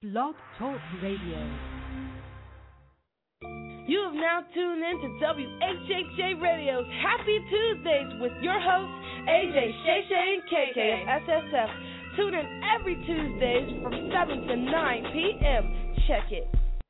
Blog Talk Radio. You have now tuned in to WHHJ Radio's Happy Tuesdays with your hosts, AJ, Shay Shay, and KK of SSF. Tune in every Tuesdays from 7 to 9 p.m. Check it.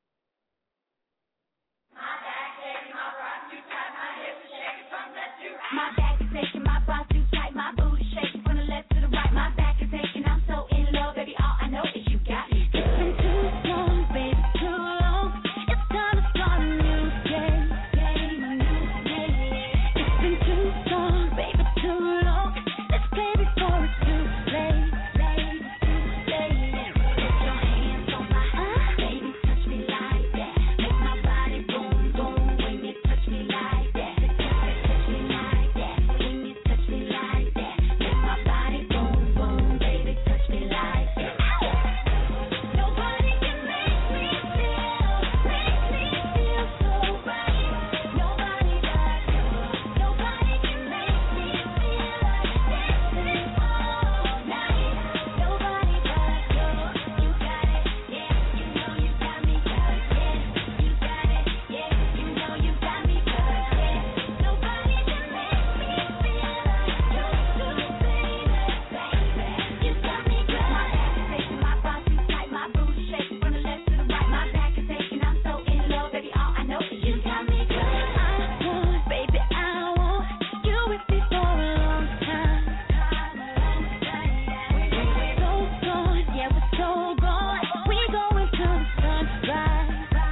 My back is aching, my bra too tight, my booty shaking from the left to the right. My back is aching, I'm so in love, baby. All I know is you got me. It's been too long, baby, too long. It's time to start a new day, a new day. It's been too long, baby, too long. Let's play before it's too late, Put your hands on my baby, touch me like that. Make my body boom, boom when you touch me like that. Touch me like that. When you touch me like that. Make my body boom, boom, baby, touch me like that. Nobody can make me feel so right. Nobody but you. Nobody can make me feel like dancing all night. Nobody but you. You got it, yeah. You know you got me good, yeah. You got it, yeah. You know you got me good, yeah. Nobody can make me feel like you do, baby. You got me good. My back is aching, my bra too tight, my booty shaking from the left to the right. My back is aching, I'm so in love, baby. All I know is you got me good. Baby, I want you with me for a long time. We're so gone, yeah, we're so gone. We go into the sunrise.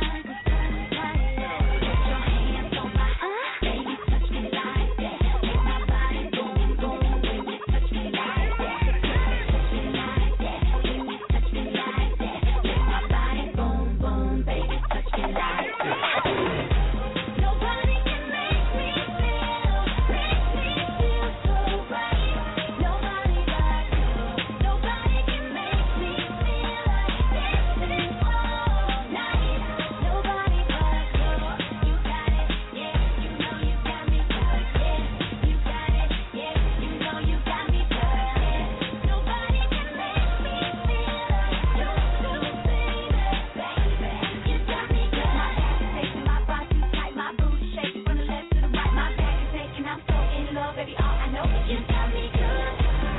Put your hands on my baby, touch me like that. Make my body boom, boom when you touch me like that. Touch me like that. When you touch me like that. Make my body boom, boom, baby, touch me like that. Nobody can make me feel so right. Nobody but you. Nobody can make me feel like dancing all night. Nobody but you. You got it, yeah. You know you got me good, yeah. You got it, yeah. You know you got me good, yeah. Nobody can make me feel like you do, baby. You got me good. My back is aching, my bra too tight, my booty shaking from the left to the right. My back is aching, I'm so in love, baby. All I know is you got me good.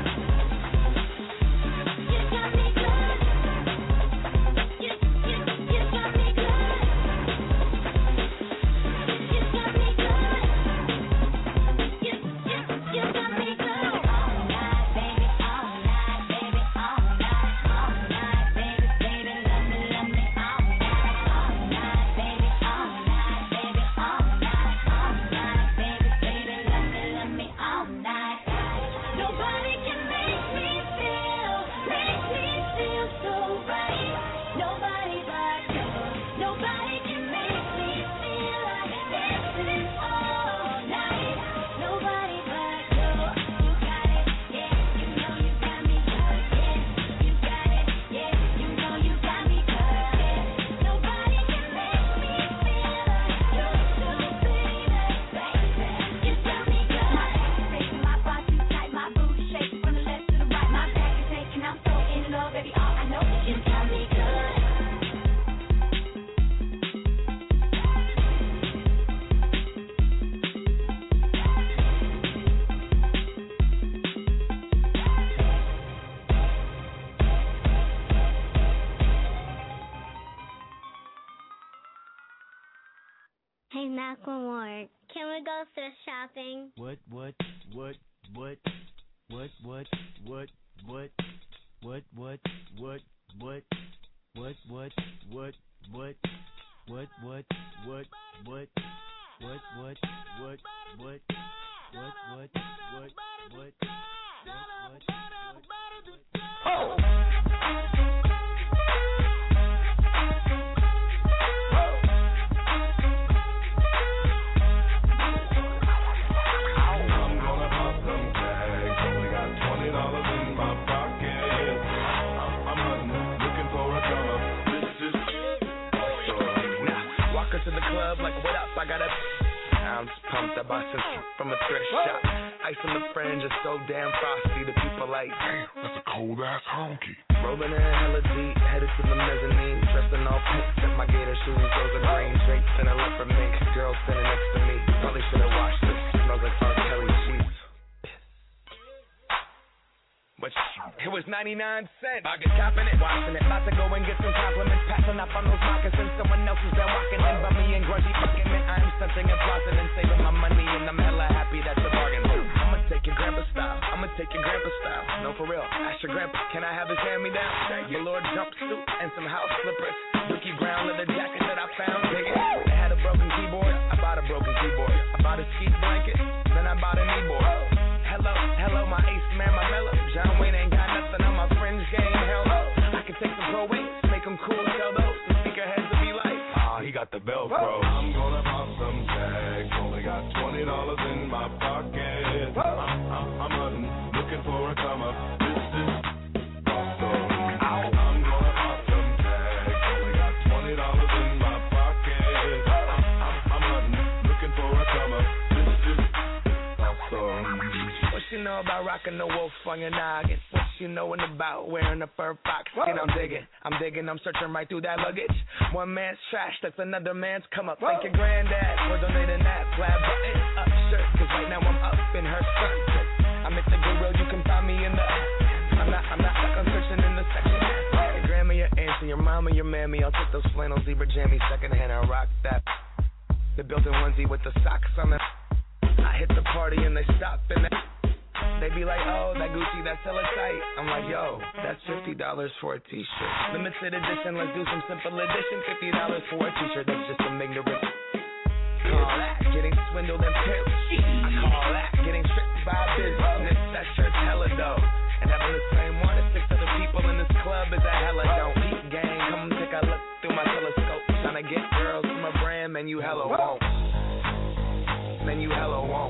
You got me good. You got me good. You got me good. You got me good. All night, baby, all night, baby, all night, baby, baby, love me all night, baby, all night, baby, all night, baby, baby, love me all night. Nobody can make me feel so right. Nobody but you. Nobody can make me feel like dancing all night. Nobody but you. You got it, yeah. You know you got me good, yeah. You got it, yeah. You know you got me good, yeah. Nobody can make me feel like you do, baby. You got me good. My back is aching, my bra too tight, my booty shaking from the left to the right. My back is aching, I'm so in love, baby. All I know is you got me good. Hey, Macklemore, can we go thrift shopping? What? I'm gonna pop some tags. Only got $20 in my pocket. I'm hunting, looking for a come up. This is Now, walk into the club like, what up? I got a ounce pumped. I bought some from a thrift shop. Ice on the fringe is so damn frosty. The people like, damn, that's a cold ass honky. Rolling in hella deep, headed to the mezzanine. all pink. Set my gator shoes, those are green drapes and a leopard mink. Girl standing next to me, probably should have washed this. Smells like R. Kelly sheets. But it was 99 cents. I get chopping it, washing it. About to go and get some compliments. Passing up on those moccasins. Someone else has been walking in. Bummy and grudgy fucking man. I'm stunting and flossing and saving my money. And I'm hella happy that's a bargain. I'ma take your grandpa style. I'ma take your grandpa style. No, for real. Ask your grandpa, can I have his hand-me-down? Your Lord jumpsuit and some house slippers. Dookie brown leather jacket that I found. Dig it. They had a broken keyboard. I bought a broken keyboard. I bought a ski blanket. Then I bought a kneeboard. Hello, my ace man, my mellow. John Wayne ain't got nothing on my fringe game. Hell no. I can take some pro wings, make them cool, sell those. The speaker heads will be like, he got the Velcro. I'm gonna pop some tags. Only got $20 in my pocket. I'm hunting, looking for a come up. This is awesome. I'm gonna pop some tags. Only got $20 in my pocket. I'm hunting, looking for a come up. This is awesome. What you know about rocking the wolf on your noggin? What you knowin' about wearing a fur fox skin? I'm digging, I'm searching right through that luggage. One man's trash, that's another man's come up. Thank your granddad for donating that plaid button up shirt. Cause right now I'm up in her skirt. I'm at the Goodwill, you can find me in the. I'm not stuck on searching in the section. Your grandma, your auntie, your mama, your mammy. I'll take those flannel zebra jammies secondhand and rock that. The built-in onesie with the socks on it. I hit the party and they stop and they be like, oh, that Gucci, that's hella tight. I'm like, yo, that's $50 for a t-shirt. Limited edition, let's do some simple edition. $50 for a t-shirt, that's just some ignorant. Call that getting swindled and pimped. I call that getting tricked by business. That shirt's hella dope. And having the same one as 6 other people in this club is a hella don't. Peep gang, come take a look through my telescope. Trying to get girls from a brand, man, you hella won't. Man, you hella won't.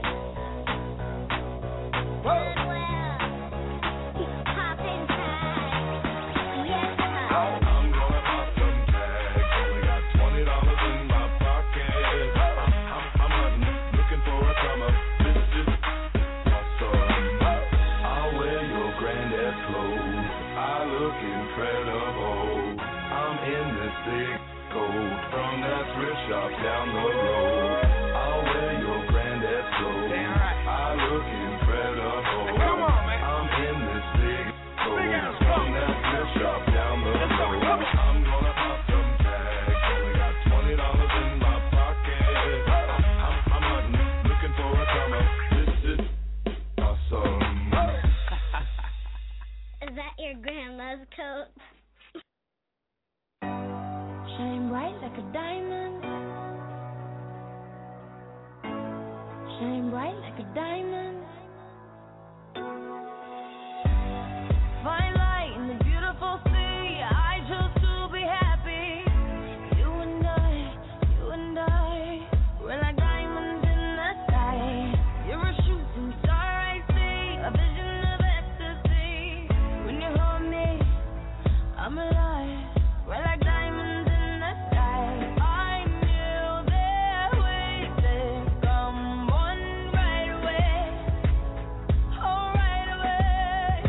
I'm gonna pop some tags. Only got $20 in my pocket. I'm hunting, looking for a come up. This is awesome. I'll wear your granddad's clothes. I look incredible. I'm in this big coat from that thrift shop down the road. I'll wear your granddad's clothes. I look incredible. Come on, man. I'm in this big coat from that thrift shop down the road. I'm gonna pop some tags. Only got $20 in my pocket. I'm hunting, looking for a come up. This is awesome. Is that your grandma's coat? Shine bright like a diamond. Shine bright like a diamond. Fine light in the beautiful sea. I choose to be happy. You and I, we're like diamonds in the sky. You're a shooting star I see, a vision of ecstasy. When you hold me, I'm alive. We're like diamonds in the sky. I knew their ways would come one right away. Oh, right away.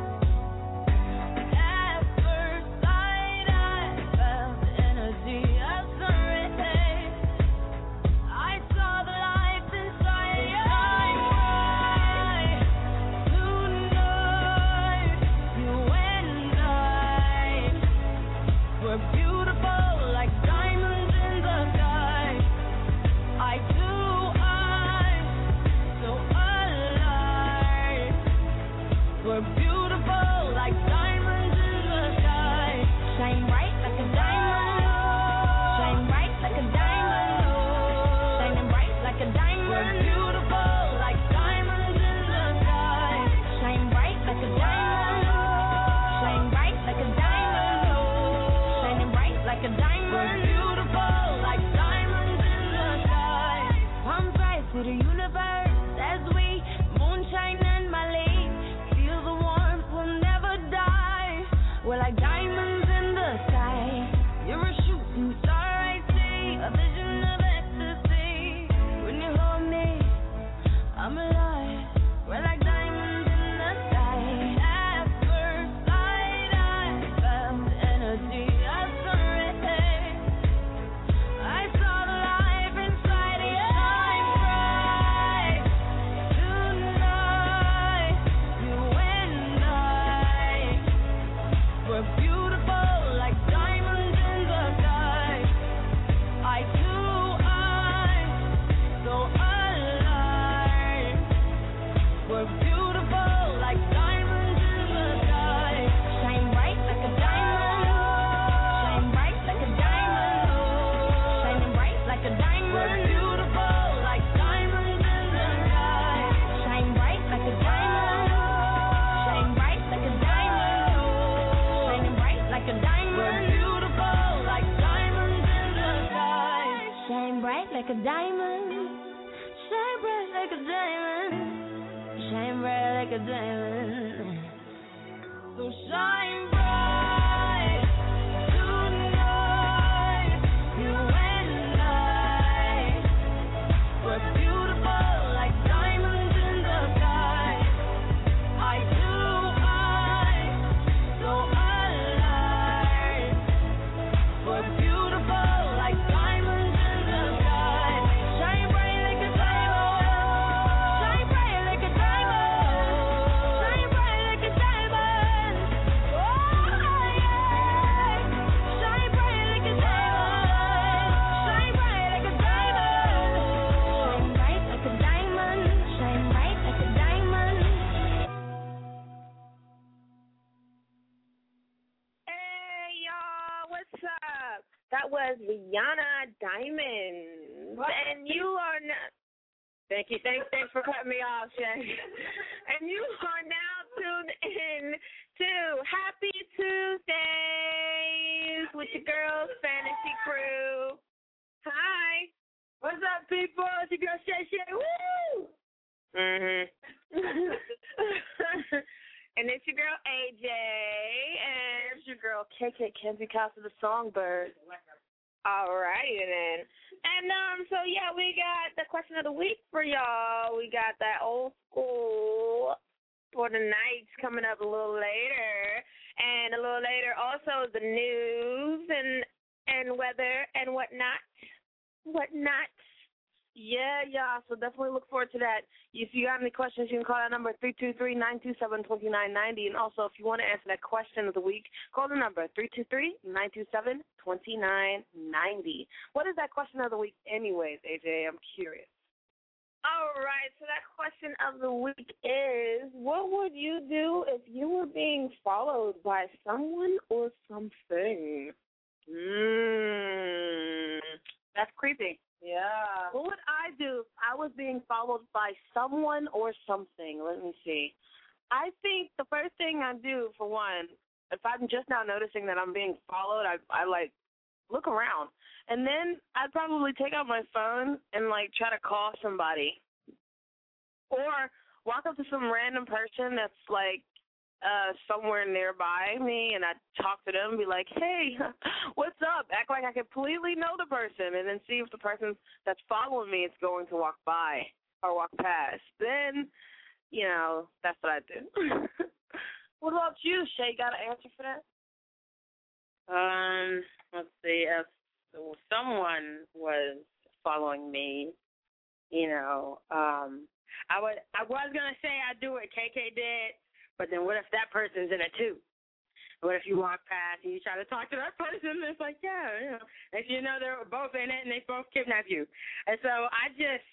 At first sight, I felt the energy of sun rays. I saw the light inside your eyes. Tonight, you and I were beautiful like diamonds in the sky. Eye to eye, so alive. We're beautiful like diamonds in the sky. Shine bright like a diamond. Shine bright like a diamond. Shining bright like a diamond. We're beautiful like diamonds in the sky. Shine bright like a diamond. Shine bright like a diamond. Shining bright like a diamond. Shine bright like a diamond. Shine bright like a diamond. So shine bright tonight. You and I. We're beautiful like diamonds in the sky. Eye to eye, so alive. We're beautiful like diamonds in the sky. Shine bright like a diamond. Shine bright like a diamond. Shine bright like a diamond. Oh yeah. Shine bright like a diamond. Shine bright like a diamond. Shine bright like a diamond. Shine bright like a diamond. Hey, y'all, what's up? That was Rihanna Diamond. And you are now... Thanks for cutting me off, Shay. And you are now tuned in to Happy Tuesdays with your girls, Fantasy Crew. Hi. What's up, people? It's your girl, Shay Shay. Woo! And it's your girl, AJ. And it's your girl, KK Kenzie Casa the Songbird. All righty then. And so yeah, we got the question of the week for y'all. We got that old school for the nights coming up a little later. And a little later also the news and weather and whatnot. Yeah, y'all. So definitely look forward to that. If you got any questions, you can call that number 323-927-2990. And also, if you want to answer that question of the week, call the number 323-927-2990. What is that question of the week anyways, AJ? I'm curious. All right. So that question of the week is, what would you do if you were being followed by someone or something? That's creepy. Yeah. What would I do if I was being followed by someone or something? Let me see. I think the first thing I'd do, for one, if I'm just now noticing that I'm being followed, I like, look around. And then I'd probably take out my phone and, like, try to call somebody. Or walk up to some random person that's, like, somewhere nearby me, and I'd talk to them and be like, hey, what's up? Act like I completely know the person, and then see if the person that's following me is going to walk by or walk past. Then, you know, that's what I'd do. What about you, Shay? Got an answer for that? Let's see. If someone was following me, you know, I was gonna say I'd do what KK did. But then what if that person's in it too? What if you walk past and you try to talk to that person and it's like, yeah, you know, if you know they're both in it and they both kidnap you. And so I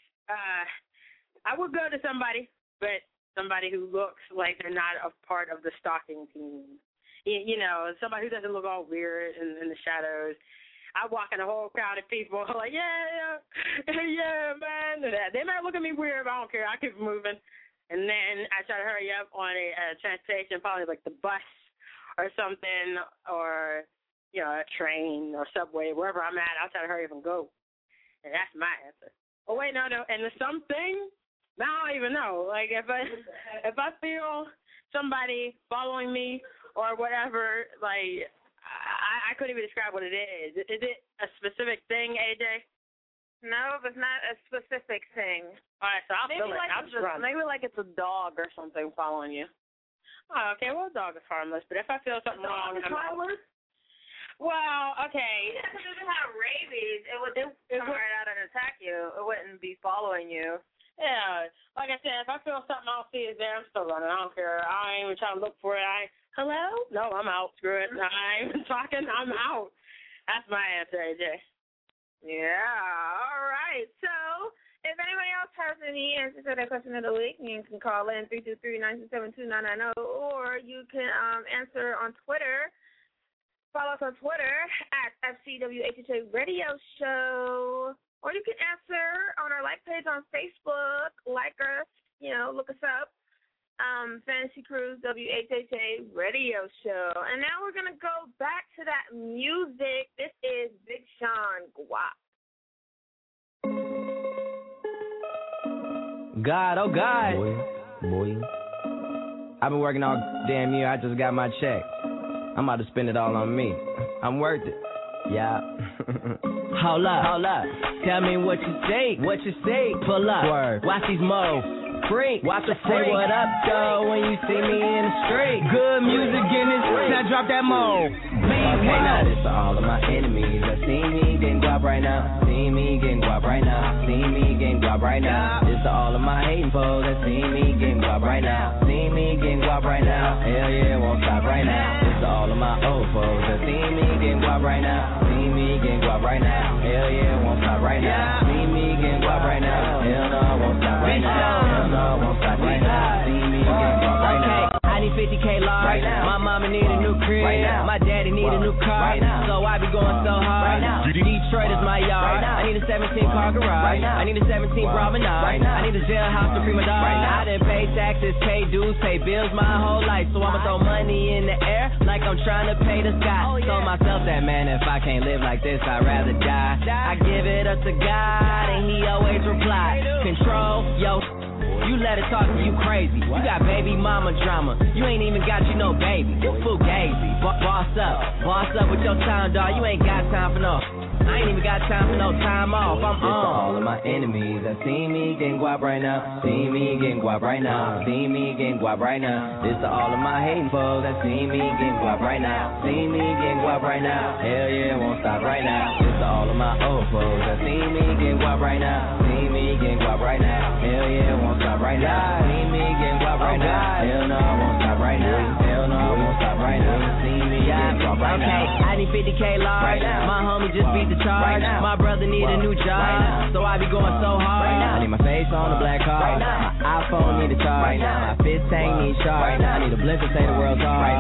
would go to somebody, but somebody who looks like they're not a part of the stalking team. You know, somebody who doesn't look all weird in the shadows. I walk in a whole crowd of people like, yeah, man. They might look at me weird, but I don't care. I keep moving. And then I try to hurry up on a transportation, probably like the bus or something, or, you know, a train or subway, wherever I'm at. I'll try to hurry up and go. And that's my answer. Oh, wait, no. And there's something, I don't even know. Like, if I feel somebody following me or whatever, like, I couldn't even describe what it is. Is it a specific thing, AJ? No, it's not a specific thing. All right, so I'll just run. Maybe like it's a dog or something following you. Oh, okay, well, a dog is harmless, but if I feel something wrong, I'm harmless? Well, okay. Yeah, because if it had rabies, it would come right out and attack you. It wouldn't be following you. Yeah, like I said, if I feel something I don't see is there, I'm still running. I don't care. I ain't even trying to look for it. Hello? No, I'm out. Screw it. I ain't even talking. I'm out. That's my answer, AJ. Yeah, all right. So if anybody else has any answers to that question of the week, you can call in 323-927-2990, or you can answer on Twitter. Follow us on Twitter at FCWHHA Radio Show, or you can answer on our like page on Facebook. Like us, you know, look us up. Fantasy Cruise WHHA Radio Show. And now we're going to go back to that music. This is Big Sean Guap. God, oh God. Boy. I've been working all damn year, I just got my check. I'm about to spend it all on me. I'm worth it. Yeah. Hold up. Tell me what you see. Pull up. Word. Watch these moves. Freak. Watch the freak. Say what up, though, when you see me in the street. Good music in this. Now drop that mode. Okay, now this to all of my enemies that see me getting guap right now. See me getting guap right now. See me getting guap right now. This to all of my hating foes that see me getting guap right now. See me getting guap right now. Hell yeah, won't stop right now. This to all of my old foes that see me getting guap right now. See me getting guap right now. Hell yeah, won't stop right now. See me getting guap right now. Hell no, won't stop right now. Hell no, won't stop right now. See me getting guap right now. I need 50K large. Right now. My mama need a new crib. Right now. My daddy need a new car. Right now. So I be going so hard. Right now. Detroit is my yard. Right now. I need a 17-car garage. Right now. I need a 17 promenade. Right now. I need a jailhouse to free my dog. Right now. I done pay taxes, pay dues, pay bills my whole life. So I'ma throw money in the air like I'm trying to pay the sky. Oh, yeah. Told myself that, man, if I can't live like this, I'd rather die. I give it up to God and he always reply. Control, yo. You let it talk to you crazy. You got baby mama drama. You ain't even got you no baby. You fugazi. Boss up with your time, dog. You ain't got time for no. I ain't even got time for no time off. I'm on. This to all of my enemies that see me getting guap right now. See me getting guap right now. See me getting guap right now. This to all of my hating foes that see me getting guap right now. See me getting guap right now. Hell yeah, won't stop right now. This to all of my old foes that see me getting guap right now. See me getting guap right now. Hell yeah, won't stop right now. See me getting guap right now. Hell no, won't stop right now. Hell no, won't stop right now. See me getting guap right now. I need 50K large. My homie just beat the charge. My brother need a new job, so I be going so hard. I need my face on the black card. My iPhone need a charge. My fist tank need charge. I need a blitz to say the world's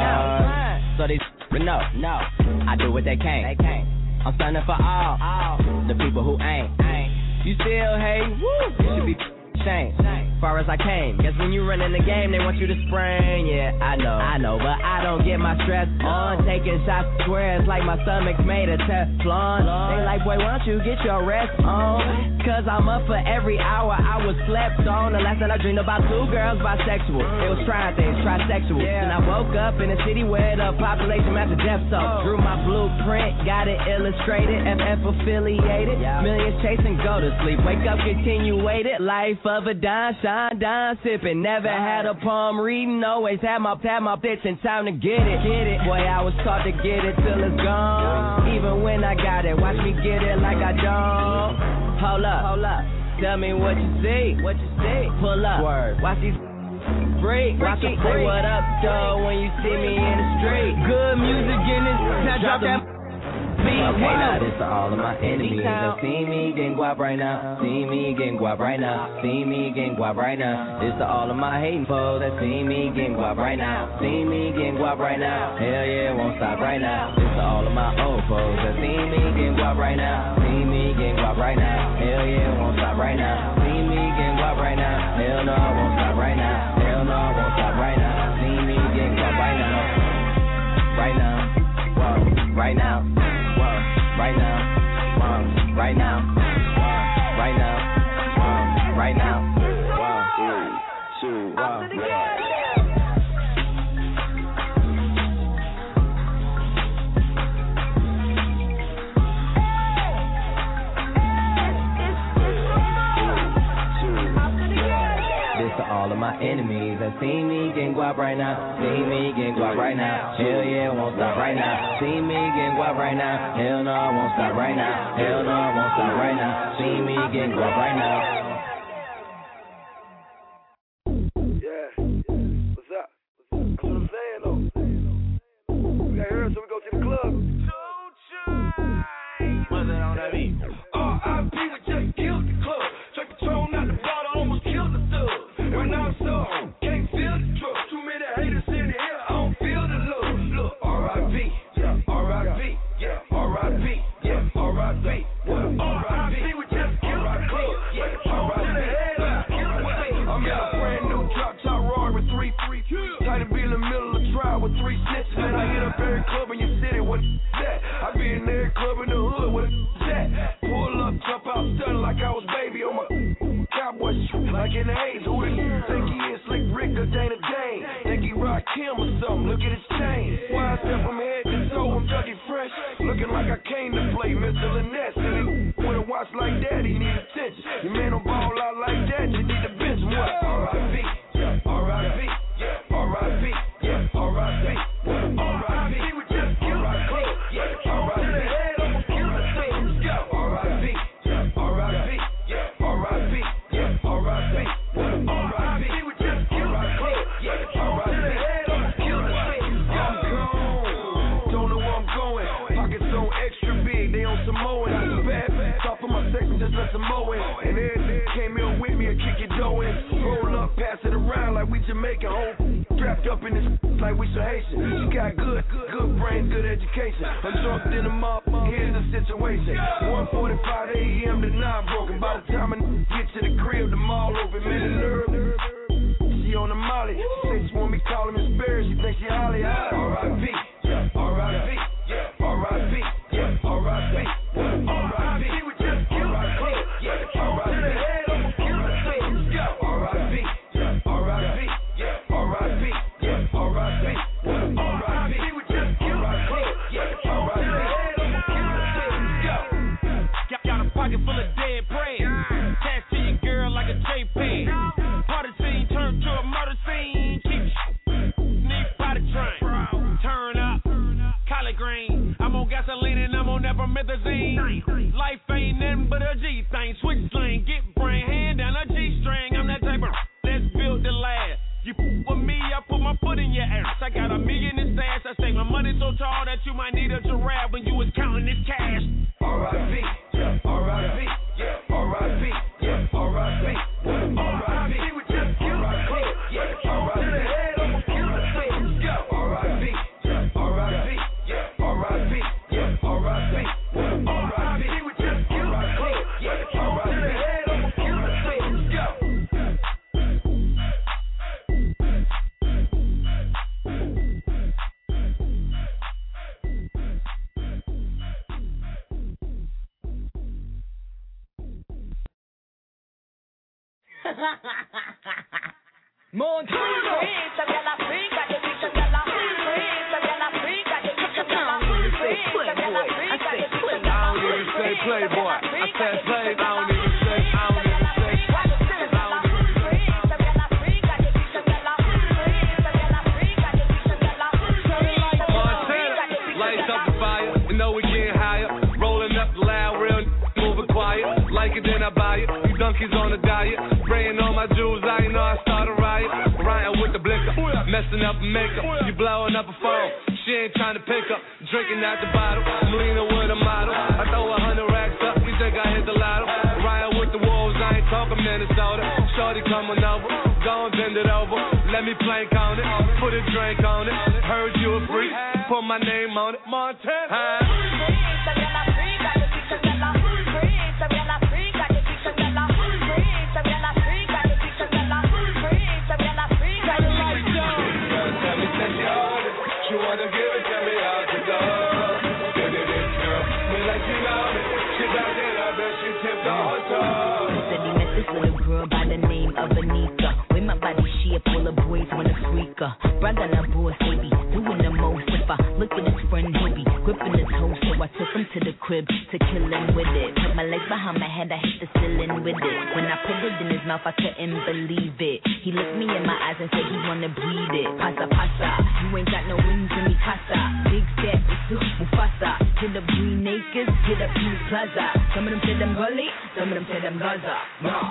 hard. So they no, I do what they can't. I'm standing for all the people who ain't. You still hate? You should be ashamed. Far as I came, guess when you run in the game, they want you to spring. Yeah, I know, but I don't get my stress on. Taking shots squares like my stomach's made of Teflon. They like, boy, why don't you get your rest on? Cause I'm up for every hour I was slept on. The last night I dreamed about 2 girls bisexual. It was trying things, trisexual. And I woke up in a city where the population matched the death zone. Drew my blueprint, got it illustrated, FF affiliated. Millions chasing, go to sleep, wake up, continue waited. Life of a dime, shine, dime, sipping. Never had a palm reading, always had my bitch in time to get it. Boy, I was taught to get it till it's gone. Even when I got it, watch me get it like I don't. Hold up. Tell me what you see. Pull up. Word. Watch these freak. Watch them say what up, though, when you see me in the street. Good music in this. Now drop that. Okay, now this to all of my enemies that see me getting guap right now. See me getting guap right now. See me getting guap right now. This to all of my hating foes that see me getting guap right now. See me getting guap right now. Hell yeah, won't stop right now. This to all of my old foes that see me getting guap right now. See me getting guap right now. Hell yeah, won't stop right now. See me getting guap right now. Hell no, won't stop right now. Hell no, won't stop right now. See me getting guap right now. Right now. Whoa. Right now. Right now, right now, right now, right now, 1, 2, 1. All of my enemies that see me getting guap right now. See me getting guap right now. Hell yeah, won't stop right now. See me getting guap right now. Hell no, won't stop right now. Hell no, won't stop right now. See me getting guap right now. Yeah, what's up? That's what I'm saying though. We got here, so we go to the club. What's that on that beat? R.I.P. we just killed the club. Straight Patron out the bottle, almost killed the thug. When I'm so can't feel the truck. Too many haters in the air, I don't feel the love. Look, R.I.P. Yeah, R.I.P. Yeah, R.I.P. Yeah, R.I.P. What? R.I.P. we just killed the club. Yeah, R.I.P. I'm in a brand new drop top Rory with 3 Titan be in the middle of the trial with 3 snitches. And I hit up every club in your city. What that? I be in every club in the hood. What that? Pull up, jump out, stunning like I was baby on my cowboy shit, like in the 80s. I came to play, Mr. Lynette. And with a watch like that, he need attention. Your man don't ball out like that, you need to bench him. What? R.I.P. Yeah, R.I.P. Yeah, R.I.P. Yeah, R.I.P. R.I.P. We just killed the club. Yeah, R.I.P. To the head, I'ma kill the thing. Yeah, R.I.P. Yeah, R.I.P. Yeah, R.I.P. Yeah, R.I.P. R.I.P. We just killed the club. Yeah, R.I.P. To the head, I'ma kill the thing. I'm gone. Don't know where I'm going. Pockets so extra big, they on some mowing. I just bad. Stop for my section, just let some mowing. And everything came in with me and kick it dough in. Roll up, pass it around like we Jamaican. Whole strapped up in this like we some Haitian. She got good brain, good education. I'm drunk in the mouth, here's the situation. 1:45 a.m. to 9 broken. By the time I get to the crib, the mall open. Man, the nerve. She on the molly. She say she want me call him Miss Barry. She think she Holly. R.I.P. Yeah, R.I.P. Yeah, R.I.P. Yeah, R.I.P. R.I.P. We just killed the club. Yeah, R.I.P. To the head, I'ma kill the thing. Yeah, R.I.P. Yeah, R.I.P. Yeah, R.I.P. Yeah, R.I.P. R.I.P. We just killed the club. Yeah, R.I.P. To the head, I'ma kill the thing. Yeah. Got a pocket full of dead bread. Attached to your girl like a JPEG. Party scene turned to a murder scene. Keep sneak by the train. Turn up, collard green. I'm on gasoline and I'm on nepromethazine. Life ain't nothing but a G thing. Switch sling, get brain, hand down a G string. I'm that type of that's built to last. You with me, I put my foot in your ass. I got $1 million in stash. I say my money so tall that you might need a giraffe when you was counting this cash. R.I.P. Yeah, R.I.P. Yeah, R.I.P. Yeah, R.I.P. R.I.P. We just killed the club. Yeah, R.I.P. To the head, I'ma kill the thing. Yeah, R.I.P. Yeah, R.I.P. Yeah, R.I.P. Yeah, R.I.P. R.I.P. We just killed the club. Yeah, R.I.P. To the head, I'ma kill the thing. Yeah. Playboy. I said play, I don't even say. Montana, lights up the fire. You know we getting higher. Rolling up loud, real moving quiet. Like it, then I buy it. You donkeys on a diet. Spraying on my jewels, I know I start a riot. Riding with the blicker, messing up makeup. You blowing up a phone. She ain't trying to pick up, drinking out the bottle. I'm leaning with a model. I throw 100 racks up, you think I hit the lotto. Riding with the wolves, I ain't talking Minnesota. Shorty coming over, go and bend it over. Let me plank on it, put a drink on it. Heard you a freak, put my name on it. Montana. You wanna give it to me out the door. Give it this girl, me like she love it. She got it, I bet she tipped the hotel. Said he met this little girl by the name of Anika. With my body shape, all the boys wanna freak her. Brother na boss, baby, doing the most. If I look at his friend, he'll be gripping his hoe. So I took him to the crib to kill him with it. Put my legs behind my head, I hit the ceiling with it. When I put it in his mouth, I couldn't believe it. He looked me in my eyes and said he wanna breathe it. Pasa, pasa, you ain't got no wings in me casa. Big step, it's Mufasa. Hit up Green Acres, hit up Peace Plaza. Some of them say them gully, some of them say them Gaza. Nah.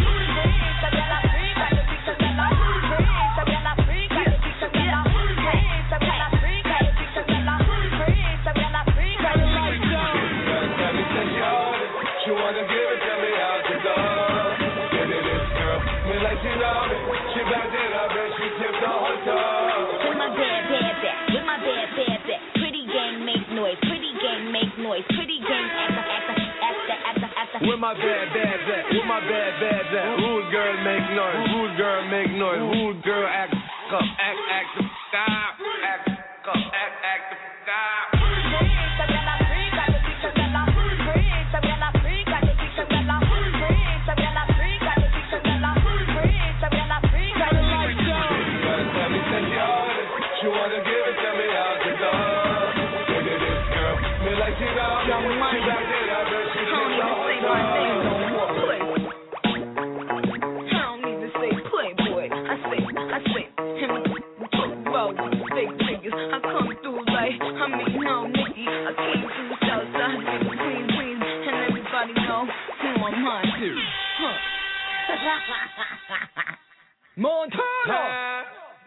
You wanna give it to me out the door. Give it this girl, me like she love it. She got it, I bet she tipped the hotel. With my bad back, with my bad back. Pretty gang make noise, pretty gang make noise, pretty gang actor. With my bad back, with my bad back. Rude girl make noise, rude girl make noise, rude girl act up, act stop, act up, act stop. You wanna give it to me out the door. Give it this girl, me like she love Young Money. I don't even say my name no more. Play. I don't even say Playboy. I say him roll with the fake niggas. I come through like no Nicky. I came through Southside, nigga, Queens, and everybody know who I'm on to. Montana.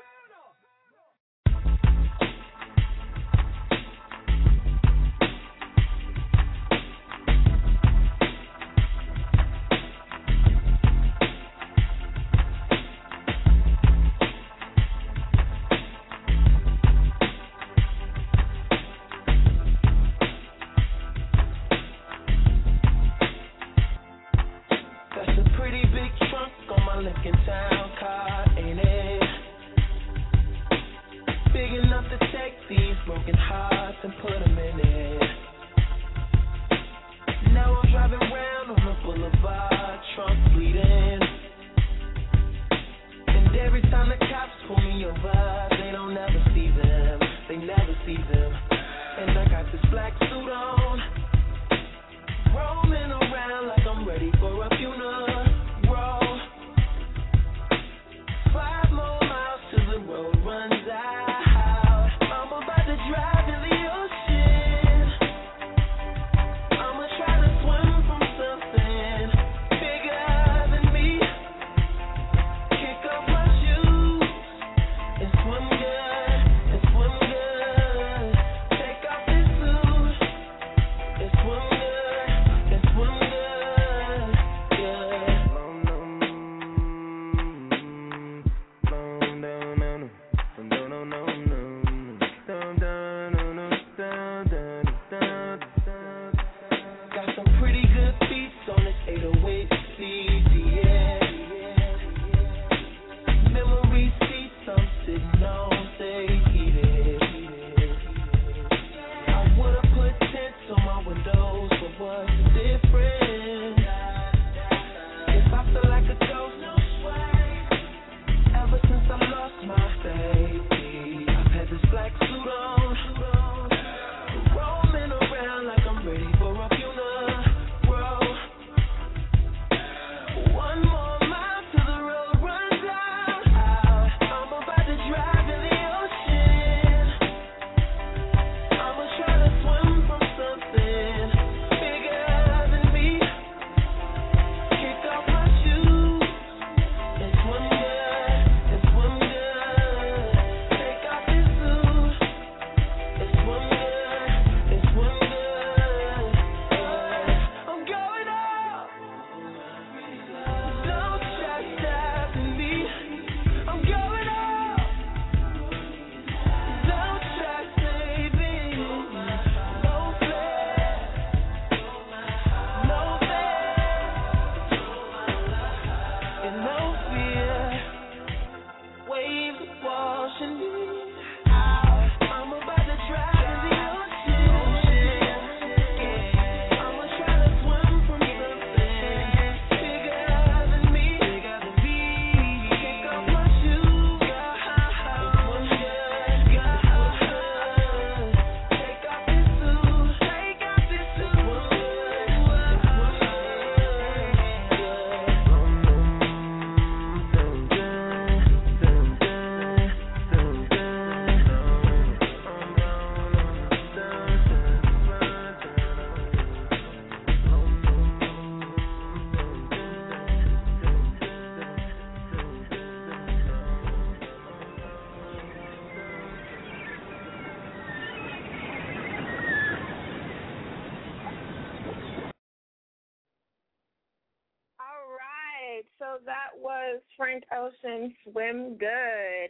So that was Frank Ocean, Swim Good.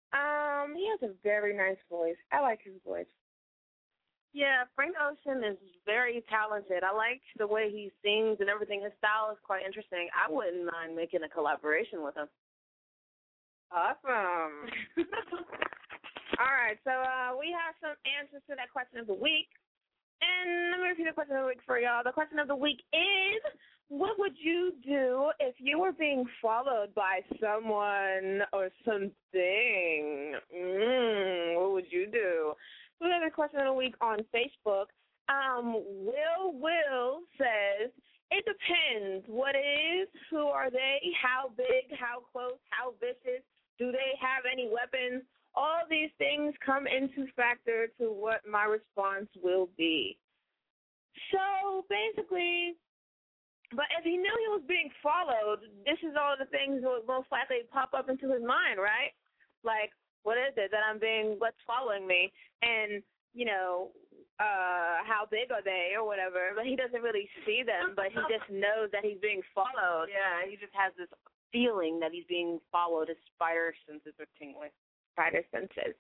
He has a very nice voice. I like his voice. Yeah, Frank Ocean is very talented. I like the way he sings and everything. His style is quite interesting. I wouldn't mind making a collaboration with him. Awesome. All right, so we have some answers to that question of the week. And let me repeat the question of the week for y'all. The question of the week is, what would you do if you were being followed by someone or something? What would you do? We have a question of the week on Facebook. Will says, it depends. What is? Who are they? How big? How close? How vicious? Do they have any weapons? All these things come into factor to what my response will be. So basically, but if he knew he was being followed, this is all the things that would most likely pop up into his mind, right? Like, what is it that what's following me? And, how big are they or whatever. But he doesn't really see them, but he just knows that he's being followed. Yeah, he just has this feeling that he's being followed. His spider senses are tingling. Spider senses.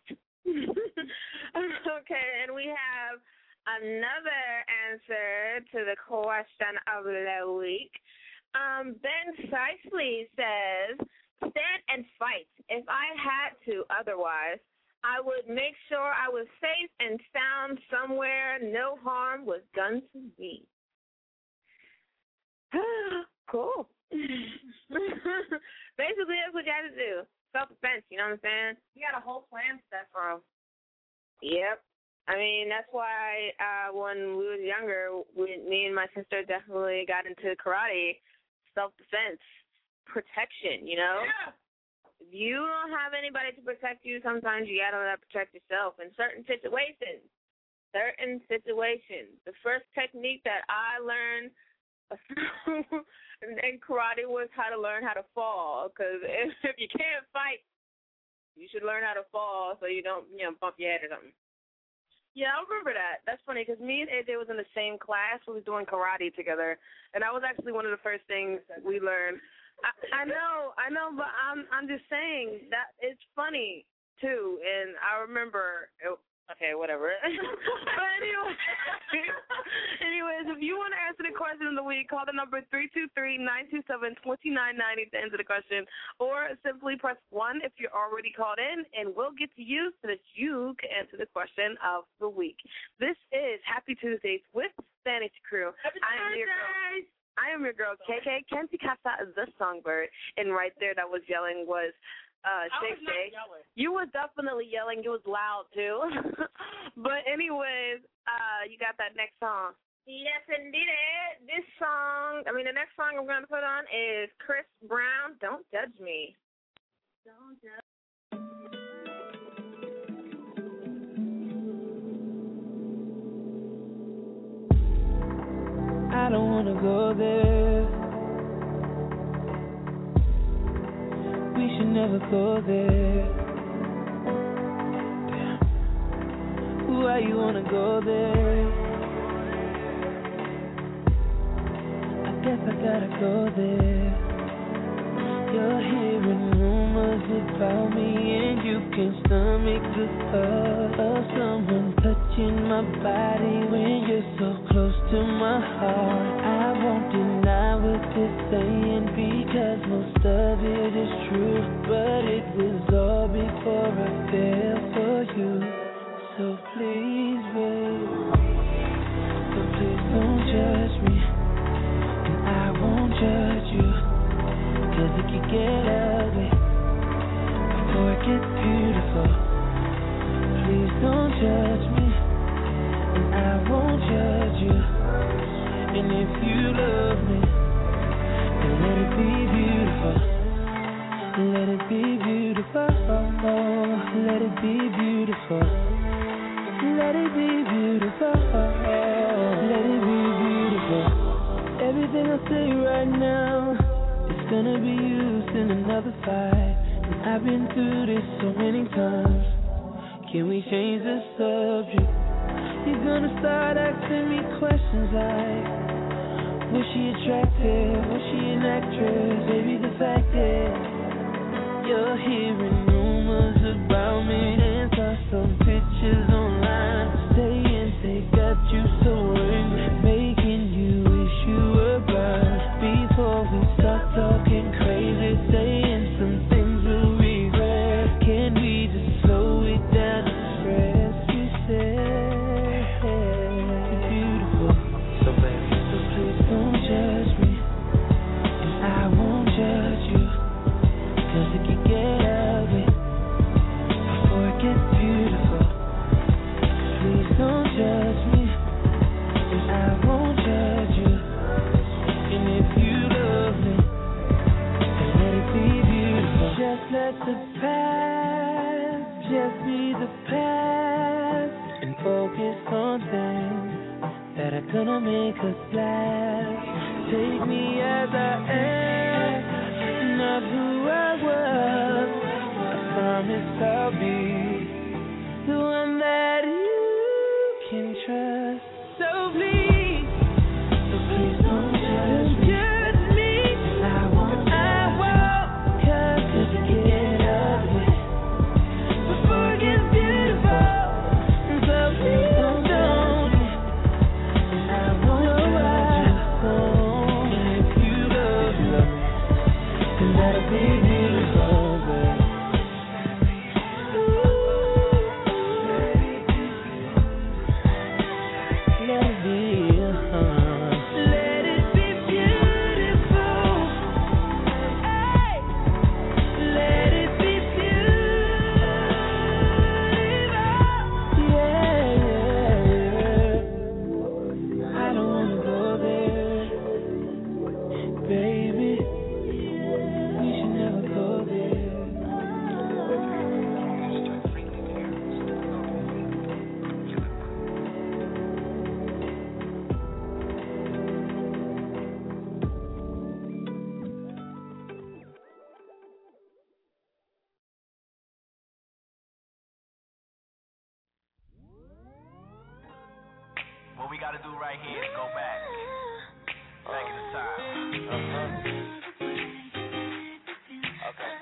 Okay, and we have another answer to the question of the week. Ben Sicely says, stand and fight. If I had to otherwise, I would make sure I was safe and sound somewhere no harm was done to me. Cool. Basically, that's what you have to do. Self-defense, you know what I'm saying? You got a whole plan set for him. Yep. I mean, that's why when we were younger, me and my sister definitely got into karate, self-defense, protection, Yeah. If you don't have anybody to protect you, sometimes you got to protect yourself in certain situations. The first technique that I learned in karate was how to learn how to fall, because if you can't fight, you should learn how to fall so you don't, bump your head or something. Yeah, I remember that. That's funny because me and AJ was in the same class. We was doing karate together, and that was actually one of the first things we learned. I know, but I'm just saying that it's funny too, and I remember. Okay, whatever. But anyways, if you want to answer the question of the week, call the number 323-927-2990 to answer the question, or simply press 1 if you're already called in, and we'll get to you so that you can answer the question of the week. This is Happy Tuesdays with Sanity Crew. I am your girl, KK Kenzie Casa, the Songbird, and right there that was yelling was Shay Shay. You were definitely yelling. It was loud too. But anyways, you got that next song. Yes, indeed. The next song I'm going to put on is Chris Brown, Don't Judge Me. Don't judge. I don't want to go there. We should never go there. Damn. Why you wanna go there? I guess I gotta go there. You're hearing rumors about me, and you can stomach the thought of someone touching my body when you're so close to my heart. I won't deny what they're saying because most of it is true, but it was all before I fell for you. So please wait. So please don't judge me, and I won't judge you. Cause it can get ugly before it gets beautiful. Please don't judge me, and I won't judge you. And if you love me, then let it be beautiful. Let it be beautiful. Let it be beautiful. Let it be beautiful. Let it be beautiful. Everything I say right now, it's gonna be used in another fight. And I've been through this so many times. Can we change the subject? You're gonna start asking me questions like, was she attractive? Was she an actress? Baby, the fact that you're hearing rumors about me, and saw some pictures online saying they got you so angry, making you wish you were blind. Before we start talking crazy, saying some things we'll regret, can we just slow it down and stress? You said you're beautiful, so baby, so please don't judge me, and I won't judge you. Cause it can get ugly before it gets beautiful. Please don't judge me, that are gonna make us laugh. Take me as I am, not who I was. I promise I'll be the one that you can trust. So please don't judge me. I won't cut to get ugly before it gets beautiful. So please don't. I won't if you love me, then that'll be beautiful, babe. Let it be, let it be beautiful. Hey, let it be beautiful. Yeah. I don't wanna go there, baby. We should never go there. What we gotta do right here is go back in the time. Okay.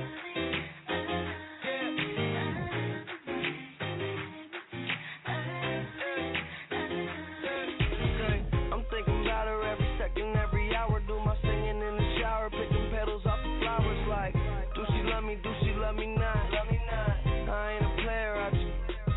I'm thinking about her every second, every hour. Do my singing in the shower, picking petals off the flowers. Like, do she love me? Do she love me not? I ain't a player, I just.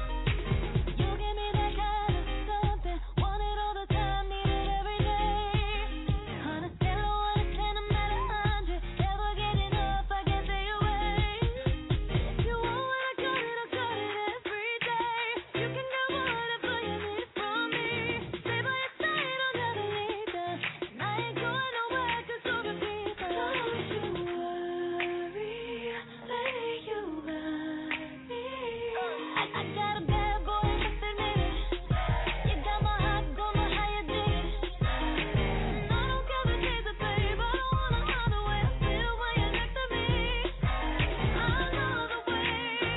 You give me that kind of something, want it all the time, need it every day. On a scale of 1 to 10, I'm at 100. Never get enough, I can't stay away. If you want what I got it every day. You can get whatever you need from me. Stay by your side, I'll never leave you. And I ain't going nowhere 'cause you're a people. Don't you worry, lady, you got me. I got a bad boy, must admit it. You got my heart going, how you did it. And I don't care the days that babe, I don't wanna hide the way I feel when you're next to me. I know the way,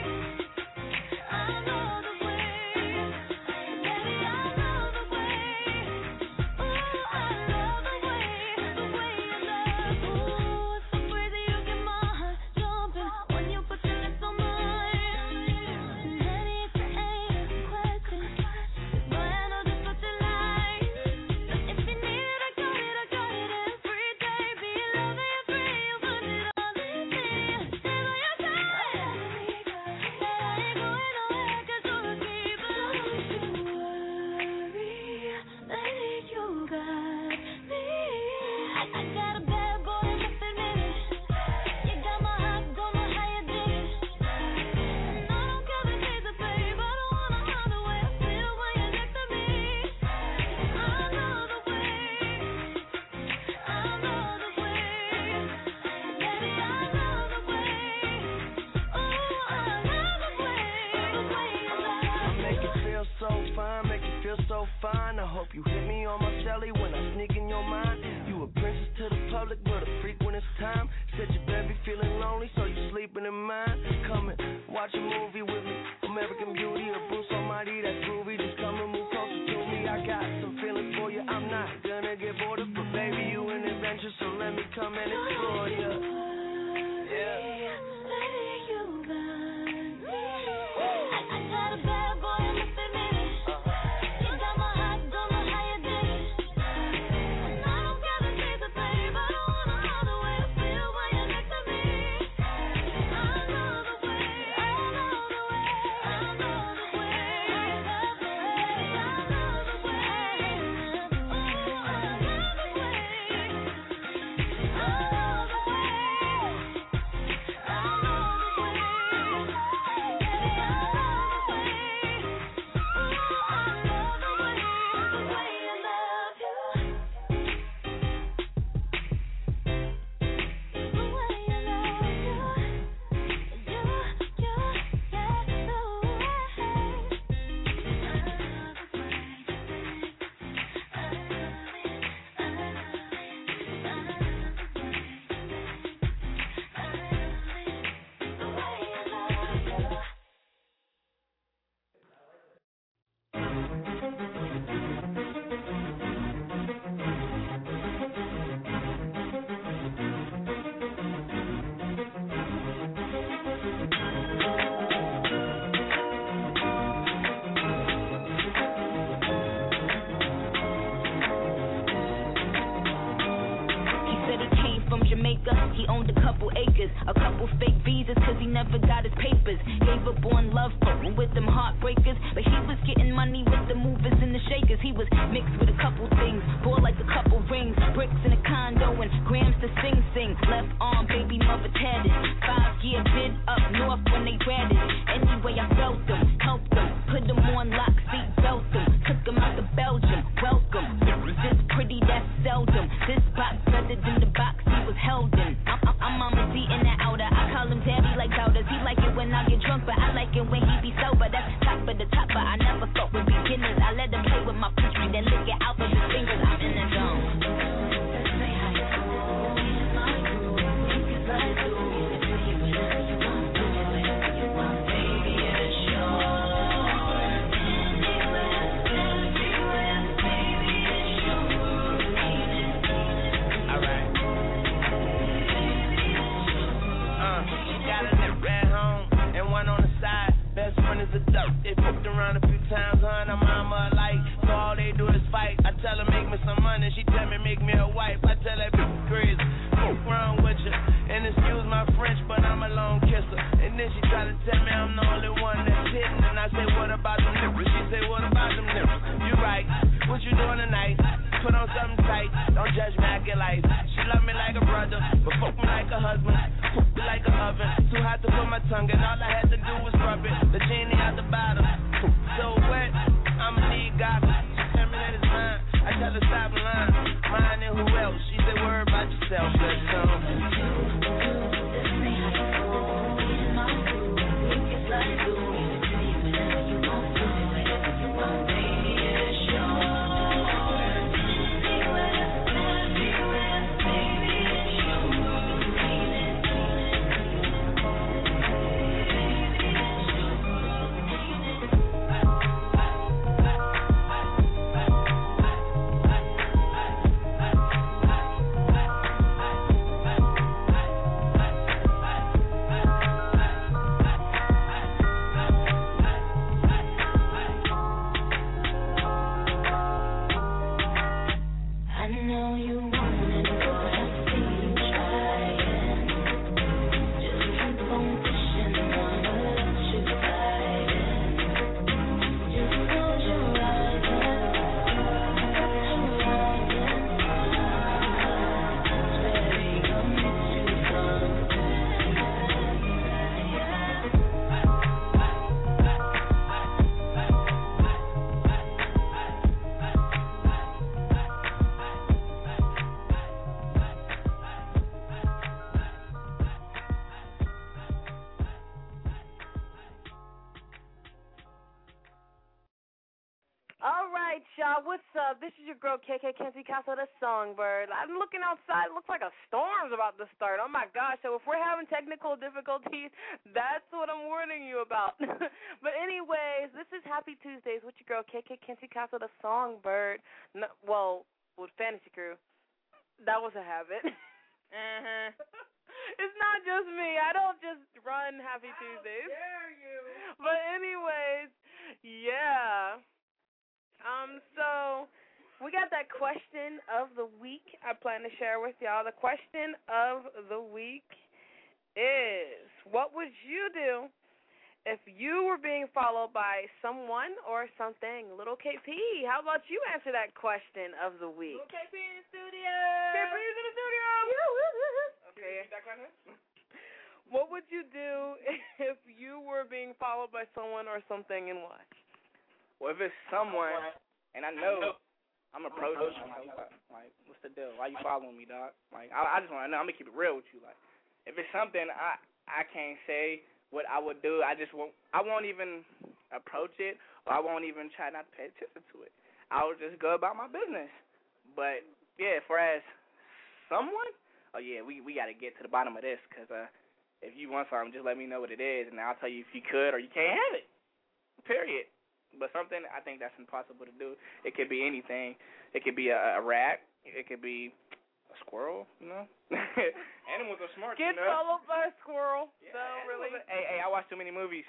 I know the way, baby, I know the way. Ooh, I love the way you love. Ooh, it's so crazy you get my heart jumping when you put your lips on mine. Maybe it's an question, boy, I know just what you like. If you need it, I got it every day. Be loving you free, you put it on me. Stay by your side, that I ain't going nowhere 'cause you're a keeper. Don't you worry, lady, you got me. I got a bad boy, must admit it. You got my heart going, how you did it. And I don't care the days that babe, I don't wanna hide the way I feel when you're next to me. I know the way, I know the way, baby, I know the way. Ooh, I love the way you love. I make you feel so fine, make you feel so fine. I hope you hit me on my celly when I sneak in your mind. You a princess to the public, but a freak when it's time. Said you baby feeling lonely, so you sleeping in mine. Come and watch a movie with me, American Beauty or Bruce Almighty, that's groovy. Just come and move closer to me. I got some feelings for you, I'm not gonna get bored of, but baby you an adventure, so let me come and explore you. Yeah. Lady, you got me. I got a bad boy, must admit it. You got my heart going, how you did it. And I don't care the days that babe, I don't wanna hide the way I feel when you're next to me. I know the way, I know the way, I know the way, I love the way, I know the way. Ooh, I love Jamaica. He owned a couple acres, a couple fake visas, cause he never got his papers. Gave up on love, fucking with them heartbreakers. But he was getting money with the movers and the shakers. He was mixed with a couple things, bought like a couple rings, bricks in a condo and grams to sing. Left arm, baby mother tatted. 5-year bid up north when they ratted. Anyway, I felt them, helped them, put them on lock, seat belt them, took them out to Belgium. Welcome. This pretty, that's seldom. This box better than the box he was held in. I'm Mama D in the outer. I call him daddy like doubters. He like it when I get drunk, but I like it when he be sober. That's top of the top, but I never fuck with beginners. I let him play with my pussy, then lick it out with his fingers. I'm in the zone. Best friend is a duck. They fucked around a few times, her and her mama alike. So all they do is fight. I tell her make me some money, she tell me make me a wife. I tell that bitch crazy. What's wrong with you? And excuse my French, but I'm a lone kisser. And then she try to tell me I'm the only one that's hitting. And I say, what about them nipples? She say, what about them nipples? You right. What you doing tonight? Put on something tight. Don't judge me, I get life. She love me like a brother, but fuck me like a husband. Cook me like an oven. Too hot to put my tongue in. All I had to do was rub it. The genie out the bottom. So wet, I'ma need goggles. She tell me that it's mine. I tell her stop lying. Mine and who else? She say worry about yourself. Let's go. What's up? This is your girl KK Kenzie Castle, the Songbird. I'm looking outside. It looks like a storm's about to start. Oh my gosh! So if we're having technical difficulties, that's what I'm warning you about. But anyways, this is Happy Tuesdays with your girl KK Kenzie Castle, the Songbird. No, well, with Fantasy Crew. That was a habit. It's not just me. I don't just run Happy Tuesdays. How dare you? But anyways, yeah. So we got that question of the week I plan to share with y'all. The question of the week is, what would you do if you were being followed by someone or something? Little KP, how about you answer that question of the week? Little KP in the studio. KP's in the studio. Okay. That question? What would you do if you were being followed by someone or something, and why? Well, if it's someone, and I know I'm approaching, like, what's the deal? Why you following me, dog? Like, I just want to know. I'm going to keep it real with you. Like, if it's something I can't say what I would do, I won't even approach it, or I won't even try not to pay attention to it. I'll just go about my business. But, yeah, for as someone, oh, yeah, we got to get to the bottom of this, because if you want something, just let me know what it is, and I'll tell you if you could or you can't have it, period. But something, I think that's impossible to do. It could be anything. It could be a rat. It could be a squirrel, you know. Animals are smart, Get you know. followed by a squirrel. Yeah, so, really? Hey, I watch too many movies.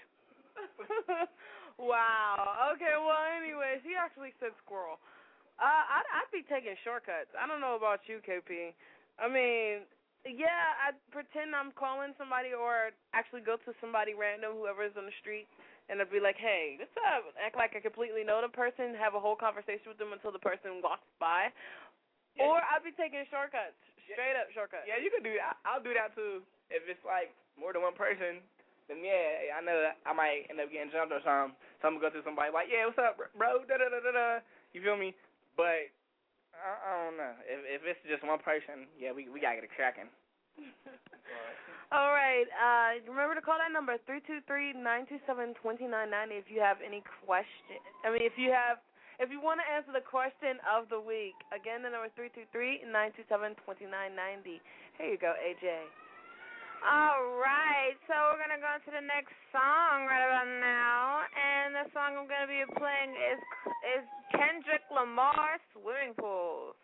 Wow. Okay, well, anyways, he actually said squirrel. I'd be taking shortcuts. I don't know about you, KP. I mean, Yeah, I pretend I'm calling somebody or actually go to somebody random, whoever is on the street, and I'd be like, hey, what's up? Act like I completely know the person, have a whole conversation with them until the person walks by. Yeah. Or I'd be taking shortcuts, straight up shortcuts. Yeah, you can do that. I'll do that too. If it's like more than one person, then yeah, I know that I might end up getting jumped or something. So I'm going to go to somebody like, yeah, what's up, bro? Da-da-da-da-da. You feel me? But I don't know. If it's just one person, yeah, we got to get it cracking. All right. Remember to call that number, 323-927-2990 if you have any questions. If you want to answer the question of the week. Again, the number is 323-927-2990. Here you go, AJ. All right, so we're going to go into the next song right about now, and the song I'm going to be playing is Kendrick Lamar, Swimming Pools.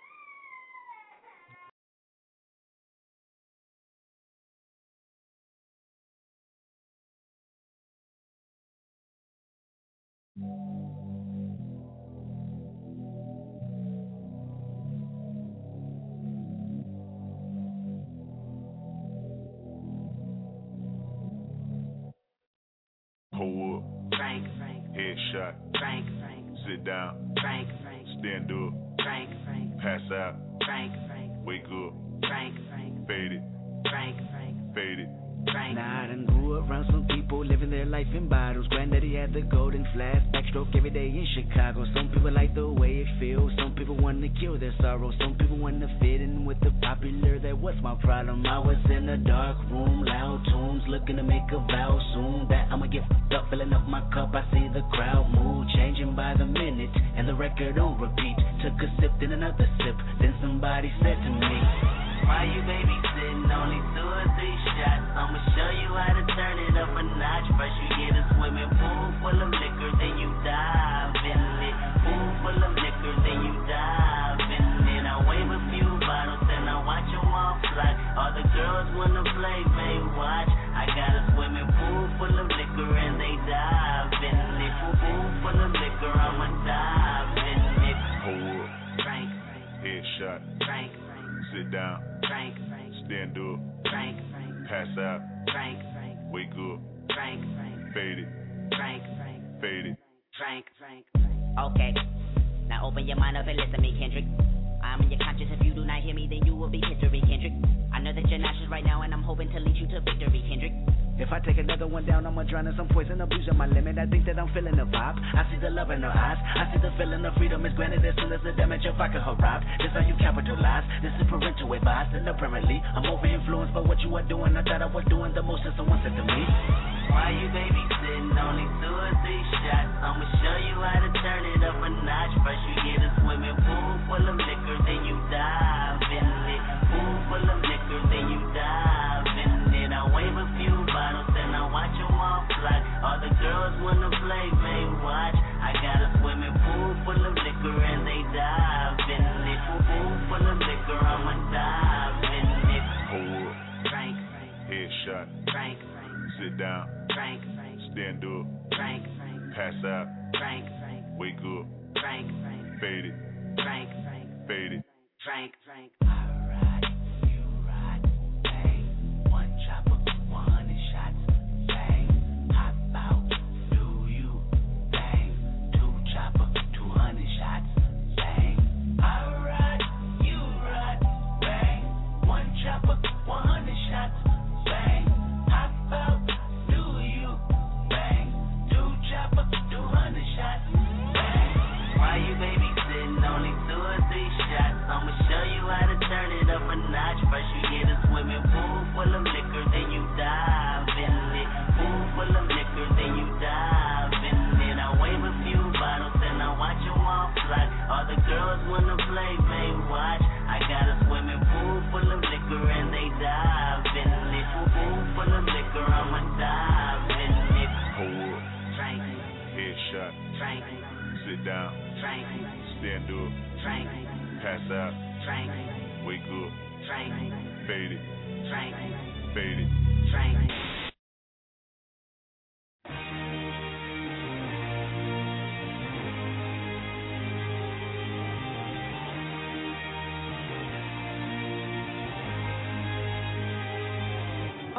Hold up. Frank. Headshot. Frank. Sit down. Frank. Stand up. Frank. Pass out. Frank. Wake up. Frank. Fade it. Frank. Fade it. Now I done grew around some people living their life in bottles. Granddaddy had the golden flask, backstroke every day in Chicago. Some people like the way it feels, some people want to kill their sorrow. Some people want to fit in with the popular, that was my problem. I was in a dark room, loud tunes, looking to make a vow soon that I'ma get fucked up, filling up my cup. I see the crowd mood changing by the minute, and the record on repeat. Took a sip, then another sip, then somebody said to me, why you babysitting? Only 2 or 3 shots. I'ma show you how to turn it up a notch. First you get a swimming pool full of liquor, then you dive in it. Pool full of liquor, then you dive in it. I wave a few bottles, then I watch them all fly. All the girls wanna play, they watch. I got a swimming pool full of liquor, and they dive in it. Pool full of liquor, I'ma dive in it. Hold up. Frank. Headshot. Frank. Sit down. Frank. Stand up. Frank. Pass out. Frank. Wake up. Frank. Fade it. Frank. Fade it. Frank. Okay, now open your mind up and listen to me, Kendrick. I'm in your conscience. If you do not hear me, then you will be history, Kendrick. I know that you're nauseous right now, and I'm hoping to lead you to victory, Kendrick. If I take another one down, I'ma drown in some poison, abusing my limit. I think that I'm feeling the vibe. I see the love in her eyes. I see the feeling of freedom is granted as soon as the damage of vodka arrived. This how you capitalize. This is parental advice, and apparently I'm over influenced by what you are doing. I thought I was doing the most, and someone said to me, why you babysitting? Only 2 or 3 shots. I'ma show you how to turn it up a notch. First you get a swimming pool full of liquor, then you dive in it. Pool full of liquor, then you dive in it. I wave a few bottles, then I watch them all fly. All the girls wanna play, they watch. I got a swimming pool full of liquor, and they dive in it. Pool full of liquor, I'ma dive in it. Hold up. Frank. Headshot. Frank. Sit down. Frank. Stand up. Frank. Pass out. Frank. Wake up. Frank. Fade it. Frank. Fade it. Frank. alright, you right, bang. 1 chopper, 100 shots, bang. Hop out, do you, bang. 2 chopper, 200 shots, bang. Alright, you right, bang. 1 chopper, 100 shots, bang. Hop out, do you, bang. 2 chopper, 200 shots, bang. Why you babysitting? Only 2 or 3 shots. I'ma show you how to turn it up a notch. First you get a swimming pool full of liquor, then you dive in it. Pool full of liquor, then you dive in it. I wave a few bottles, then I watch them all fly. All the girls wanna play, they watch. I got a swimming pool full of liquor, and they dive in it. Pool full of liquor, I'ma dive in it. Hold up. Frank. Headshot. Frank. Sit down. Frank. Stand up. Frank. Pass out. Frank. Wake up. Frank. Fade it. Frank. Fade it. Frank.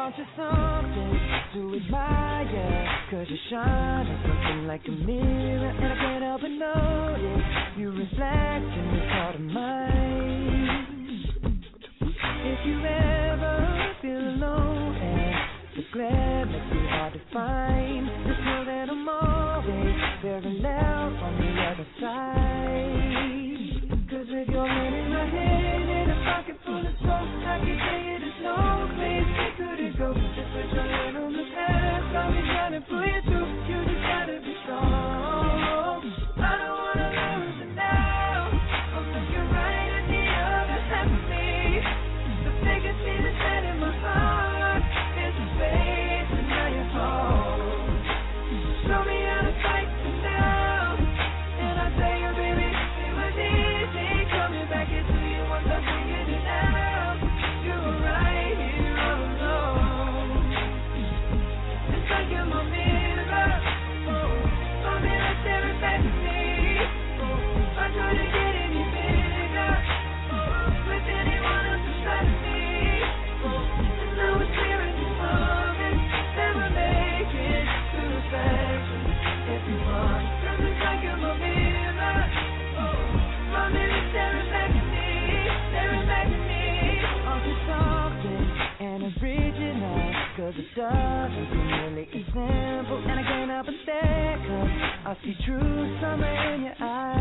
Aren't you something to admire? 'Cause you shine on something like a mirror, and I can't help but notice you reflect in this heart of mine. If you ever feel alone and the glare makes it hard to find, just know that I'm always very loud on the other side. 'Cause with your hand in my hand and a pocket full of smoke, I can tell you there's no place we couldn't go. Just put your hand on the past, I'll be trying to pull you through. You just gotta be strong. I don't wanna lose it now. I'm looking right at the other half of me. The biggest thing that's set in my heart is the space, and now you're home. Show me how to fight for now. And I tell you, baby, it was easy coming back into you once I figured it out. You were right here all alone. It's like you're my mirror. My mirror staring back at me. I couldn't get any bigger with anyone else beside me. And now it's clear in this moment that we're making to perfection. If you want, 'cause it's like you're my mirror. My mirror staring back at me, staring back at me. Aren't you something and original? 'Cause it doesn't seem really simple, and I can't help but stare 'cause I see true summer in your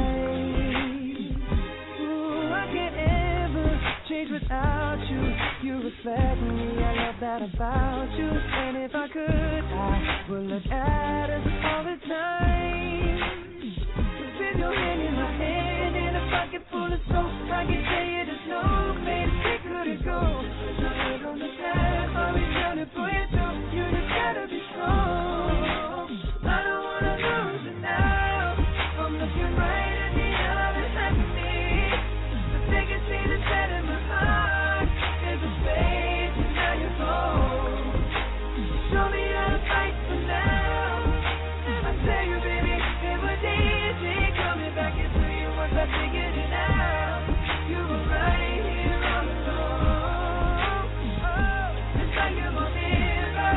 eyes. Ooh, I can't ever change without you. You reflect me, I love that about you. And if I could, I would look at us all the time. 'Cause with your hand in my hand and a pocket full of soap, I can tell you there's no place we couldn't go. Put your hand on the past, I'll be trying to pull you through. You just gotta be strong. I don't wanna lose it now. I'm looking right at the other half of me. The biggest thing that's set in my heart is the space, and now you're home. Show me how to fight for now. And I tell you, baby, it was easy coming back into you once I figured it out. You were right here all alone. Oh, it's like you're my mirror.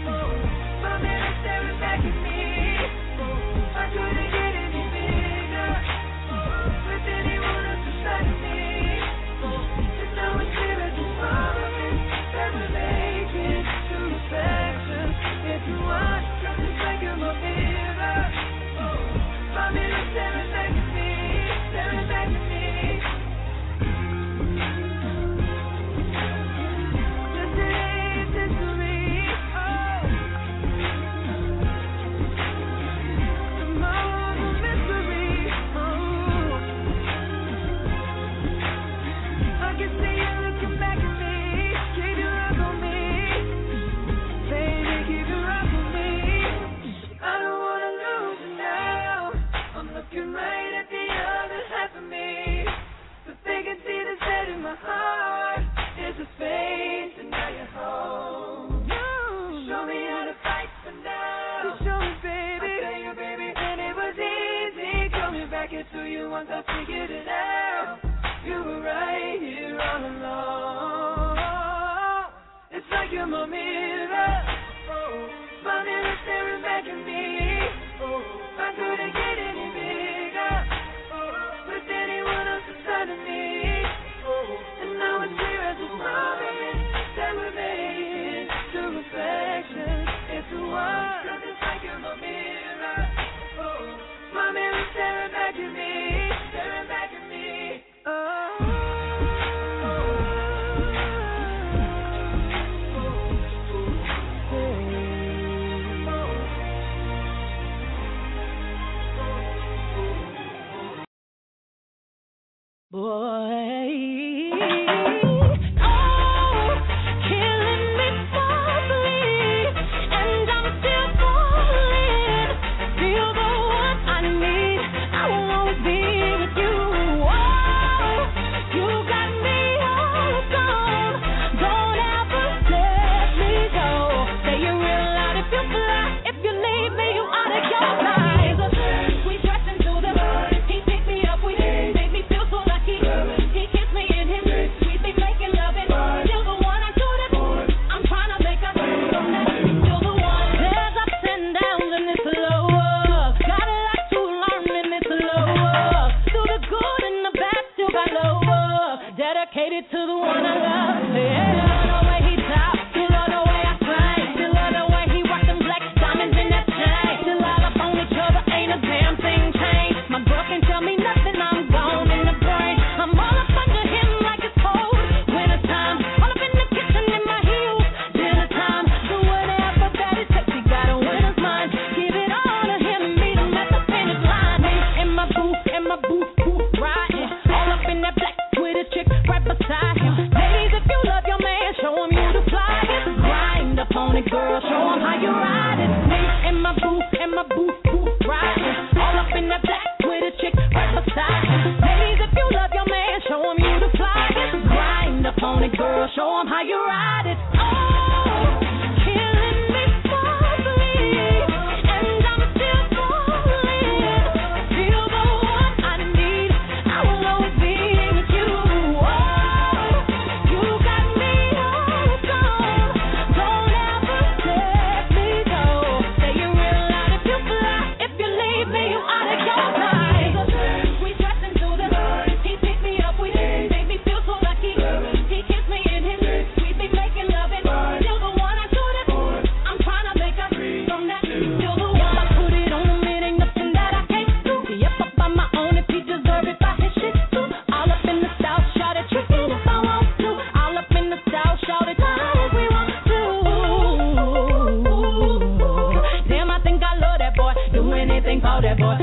My mirror staring back at me. I couldn't get any bigger with anyone else beside me. And now it's clear as this moment that we're making to perfection. If you want, 'cause it's like you're my mirror. My mirror staring back at me, staring back at me. Just an history. Tomorrow's a mystery. I can see you looking back at me. Keep your eyes on me. Baby, keep your eyes on me. I don't wanna lose it now. I'm looking right at the other half of me. The vacancy that's set in my heart is a space, and now you're home. Show me how to fight for now. Show me, baby. I tell you, baby, and it was easy coming back into you once I figured it out. You were right here all along. It's like you're my mirror. My mirror staring back at me. I couldn't get any bigger with anyone else beside of me. And now it's clear as this moment that we're making to perfection. If you want, 'cause it's like you're my mirror. My mirror staring back at me, staring back at me. Boy, oh, killing me softly, and I'm still falling. Feel the one I need. I will always be with you. Oh, you got me all gone. Don't ever let me go. Say you real loud if you fly. If you leave me, you out of your mind. We dressed into the he picked me up, we made me feel so lucky. He kissed me dedicated to the one I love. Yeah. Still love the way he talks, still love the way I sing, still love the way he rock them black diamonds in that chain. Still all up on each other, ain't a damn thing changed. My girl can tell me nothing, I'm gone in the brain. I'm all up under him like it's cold. Winter time, all up in the kitchen in my heels. Dinner time, so whatever that it takes, he got a winner's mind. Give it all to him and meet him at the finish line. Me and my booth, riding. All up in that black with a chick right beside him. Ladies, if you love your man, show him you the flyest. Grind up on it, girl, show him how you ride it. Me and my booth, riding. All up in that black with a chick right beside him. Ladies, if you love your man, show him you the flyest. Grind up on it, girl, show him how you ride it. Oh, killing me softly, and I'm still falling. Feel the one I need, I will always be with you. Oh, you got me all gone. Don't ever let me go. Say you real loud if you fly. If you leave me, you out of your mind. We dressed into the night. He picked me up, we made me feel so lucky. He kissed me in his lips. We be making love and still the one I should have. I'm trying to make up from that. Still the one I put it on him. It ain't nothing that I can't do. Yep, up on my own if he deserve it by his shit too. All up in the style, shout it, trick it if I want to. All up in the style, shout it, as we want to. Damn, I think I love that boy. Do anything for that boy.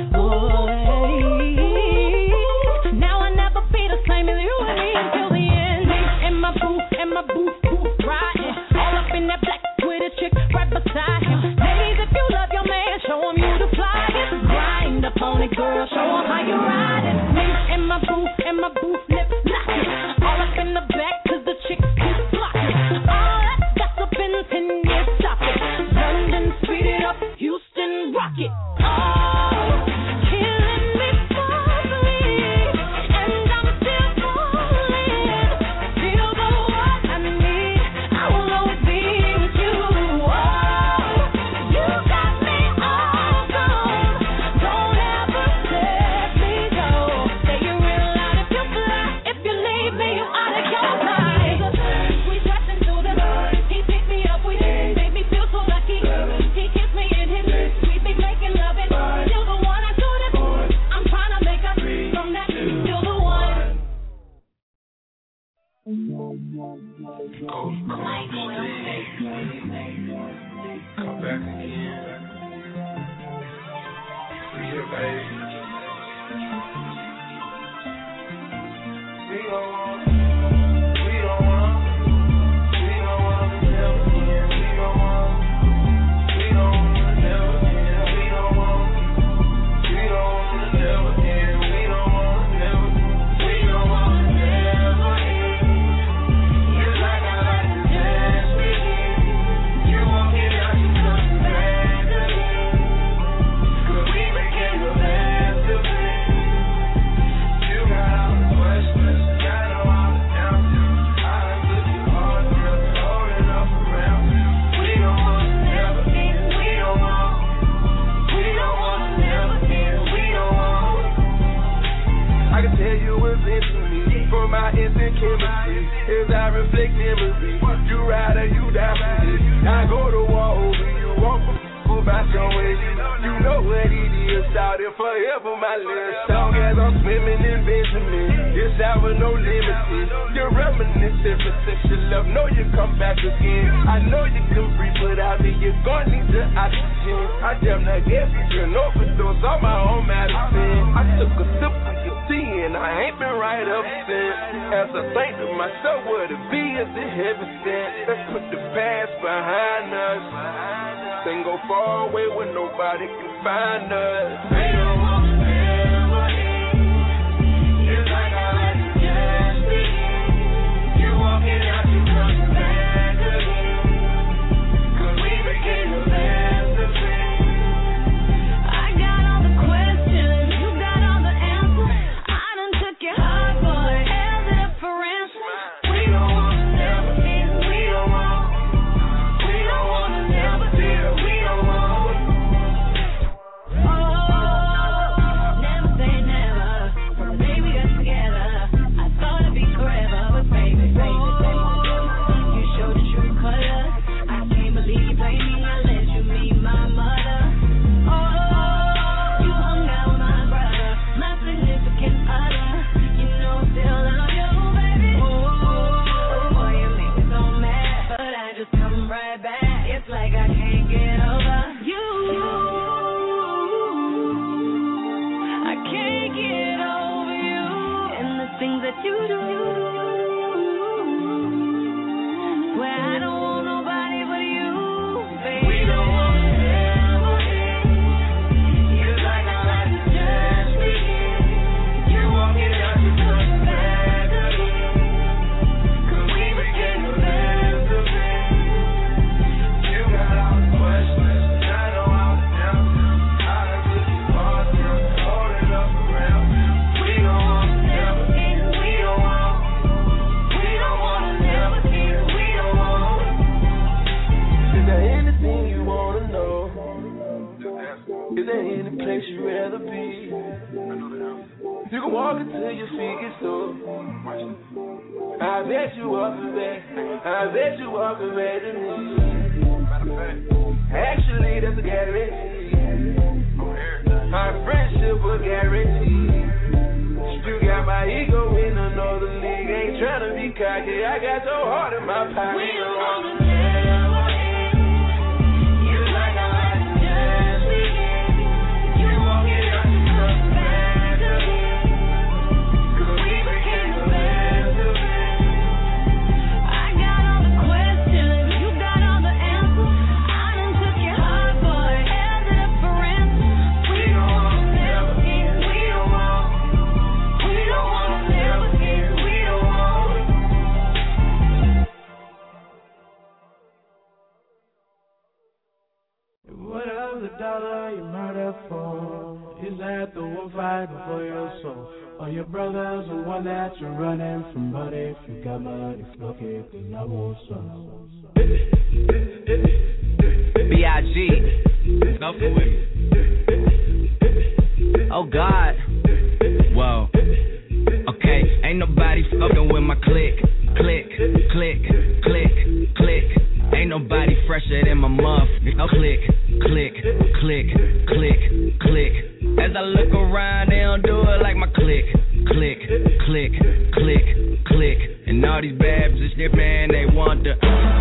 Now I never be the same as you and me until the end. In my booth, riding. All up in that black with a chick right beside him. Ladies, if you love your man, show him you the flyest. Grind up on it, girl, show him how you ride it. Me in my booth, lip locking. All up in the back, cause the chicks keep flocking. All that gossip in 10 years, stop it. London, speed it up, Houston, rock it. Oh, killing me softly, and I'm still falling. Feel the one I need, I will always be with you. Oh, you got me all gone. Don't ever let me go. Say you real loud if you fly. If you leave me, you out of your mind. We dressed into the night. He picked me up, we made me feel so lucky. He kissed me in his lips. We be making love and still the one I should have. I'm trying to make up from that. Still the one. Come back again. Yeah, baby. We don't want to never again. We don't want to never again. We don't want to never again. We don't want to never again. It's like I like to dance with you. You walking out, you coming back again. 'Cause we became the last of it. You got all the questions, got all the answers. I took you hard, girl, holding up around you. We don't want to never end. We don't want to never end. We don't want. I can tell you what's into me from my instant chemistry. As I reflect memory, you ride or you die for this. I go to war over you, walk about your way. You know what it is, shout it forever, my last. Long as I'm swimming in Benjamin, it's out with no limits. You're reminiscent for sexual love, know you come back again. I know you can breathe without me, you're gonna need the oxygen. I damn near gave you an overdose on my own medicine. I took a sip of your tea and I ain't been right up since. As I think to myself, what it be is the heaven sent. Let's put the past behind us. Then go far away where nobody can find us. We don't want to never end. It's like I like to dance with you. You walking out, you coming back again. 'Cause we became the last of it. I got all the questions, you got all the answers. I done took your heart, boy, held it up for ransom. We don't want to never end. We don't want to never end. We don't want. Oh, you do. Swear I don't want nobody but you, baby. We don't want to never end. It's like our life is just beginning. You won't get out, you come back again. 'Cause we became the best of friends. You got all the questions, I know all the answers. I done took you far, still holding up around. We don't want to never end. We don't want to never end. We don't want. Is there anything you wanna know? Is there any place you'd rather be? You can walk until your feet get sore. I bet you walking back. I bet you walking back to me. Actually, that's a guarantee. Our friendship will guarantee. You got my ego in another league. Ain't tryna be cocky. I got your heart in my pocket. We don't want to never end. It's like our life is just beginning. You won't get out, you come back again. 'Cause we became the best of friends. I got all the questions, you got all the answers. I done took your heart, boy, held it up for ransom. We don't want to never end. We don't want to never end. We don't want. What else the dollar you murder for? Is that the one fighting for your soul? Or your brother's the one that you're running from? But if you got money, fuck it, then I want some. B.I.G. Nothing with me. Oh God. Whoa. Okay, ain't nobody fucking with my click. Click, click, click, click. Ain't nobody fresher than my muff. No click, click, click, click, click. As I look around, they don't do it like my click, click, click, click, click. And all these babs is shit, man, they want the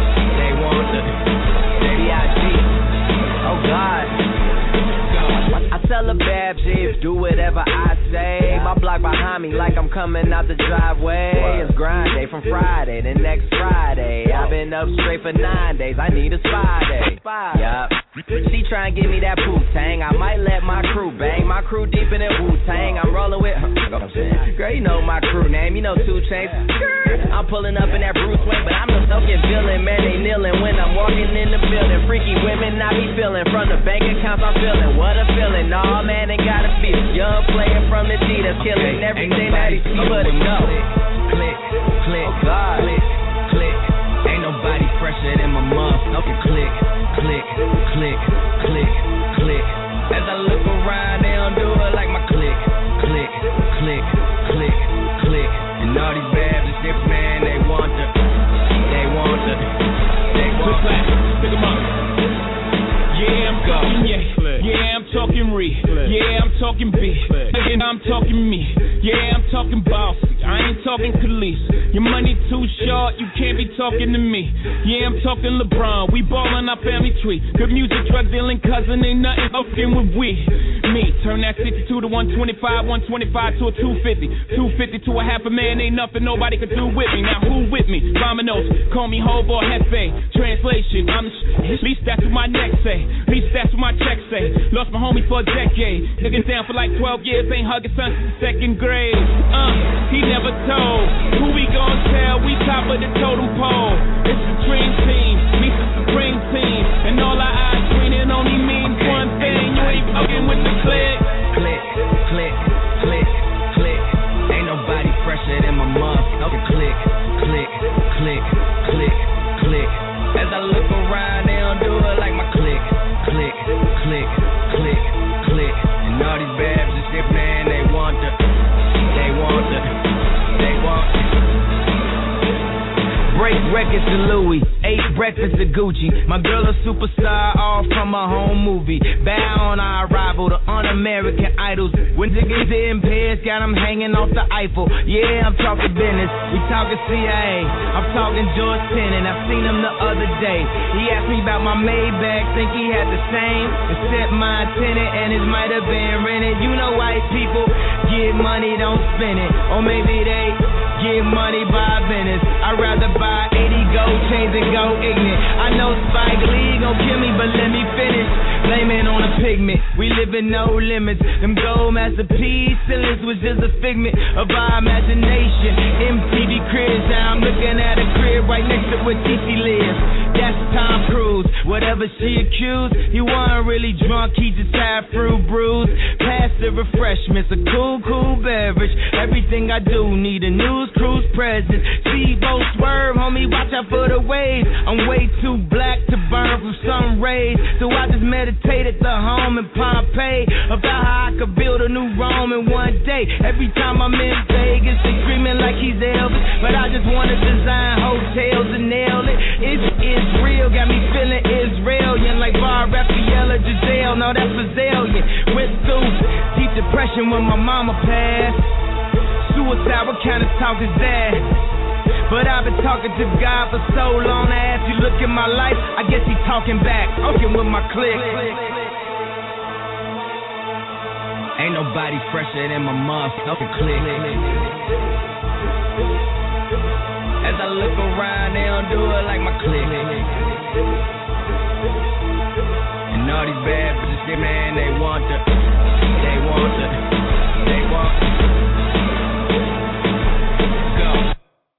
B.I.G. Oh God. I tell the bad chicks, do whatever I say. My block behind me like I'm coming out the driveway. It's grind day from Friday to next Friday. I've been up straight for 9 days, I need a spy day. Yup. She try and give me that Wu-Tang. I might let my crew bang. My crew deep in that Wu-Tang. I'm rolling with her. Girl, you know my crew name. You know 2 Chainz. I'm pulling up in that Bruce Wayne, but I'm the fucking villain. Man, they kneeling when I'm walking in the building. Freaky women I be feeling. From the bank accounts I'm feeling. What a feeling. Nah, man, ain't gotta feel. Young player from the D that's killing everything that he see but it go. Click, click, click, click. Ain't nobody fresher than my motherfucking click, click, click, click, click. As I look around, they don't do it like my click, click, click, click, click. And all these babs and shit, man, they want the. Pick 'em up. Yeah, I'm talking yeah, I'm talking yeah, I'm talking B, and I'm talking me. Yeah, I'm talking bossy, I ain't talking Khalees. Your money too short, you can't be talking to me. Yeah, I'm talking LeBron, we ballin' our family tree. Good music, drug dealing, cousin, ain't nothing fucking with we. Me, turn that 62 to 125, 125 to a 250, 250 to a half a man, ain't nothing nobody could do with me. Now who with me? Ramanos, call me Hobo or Hefe. Translation, I'm the least that's what my neck say, least that's what my check say. Lost my homie for a decade, niggas down for like 12 years, ain't hugging son since the 2nd grade. He never told, who we gon' tell, we top of the totem pole. It's the dream team, meets the supreme team, and all our eyes green, it only means one thing, you ain't fucking with the click. Click, click, click, click. Ain't nobody fresher than my motherfucking click, click, click, click, click. As I look around, they don't do it like my click, click, click, click, click. And all these babs and shit, man, they want the. Break records to Louis, 8 breakfasts to Gucci. My girl a superstar, all from a home movie. Bow on our arrival, the un-American idols. When niggas in Paris, got them hanging off the Eiffel. Yeah, I'm talking business, we talking CIA. I'm talking George Tenet, I seen him the other day. He asked me about my Maybach, think he had the same. Except my tenant, and it might have been rented. You know white people get money, don't spend it. Or maybe they get money by business. I'd rather buy 80 gold chains and go ignorant. I know Spike Lee gon' kill me, but let me finish. Blame it on a pigment. We live in no limits. Them gold masterpiece ceilings was just a figment of our imagination. MTV cribs, now I'm looking at a crib right next to where TC lives. That's Tom Cruise. Whatever she accused, he wasn't really drunk, he just had fruit brews. Passive refreshments, a cool beverage. Everything I do need a news cruise presence. Speedboat swerve, homie, watch out for the waves. I'm way too black to burn from sun rays, so I just meditate at the home in Pompeii about how I could build a new Rome in one day. Every time I'm in Vegas, they screaming like he's Elvis, but I just wanna design hotels and nail it. It's real, got me feeling Israelian like Bar Raphael or Giselle. No, that's Brazilian. Went through deep depression when my mama passed. Suicide, what kind of talk is that? But I've been talking to God for so long. I asked you, look at my life, I guess he's talking back, talking with my clique. Ain't nobody fresher than my motherfucking clique. As I look around, they don't do it like my clique. And all these bad bitches, yeah, man, they want the. Go.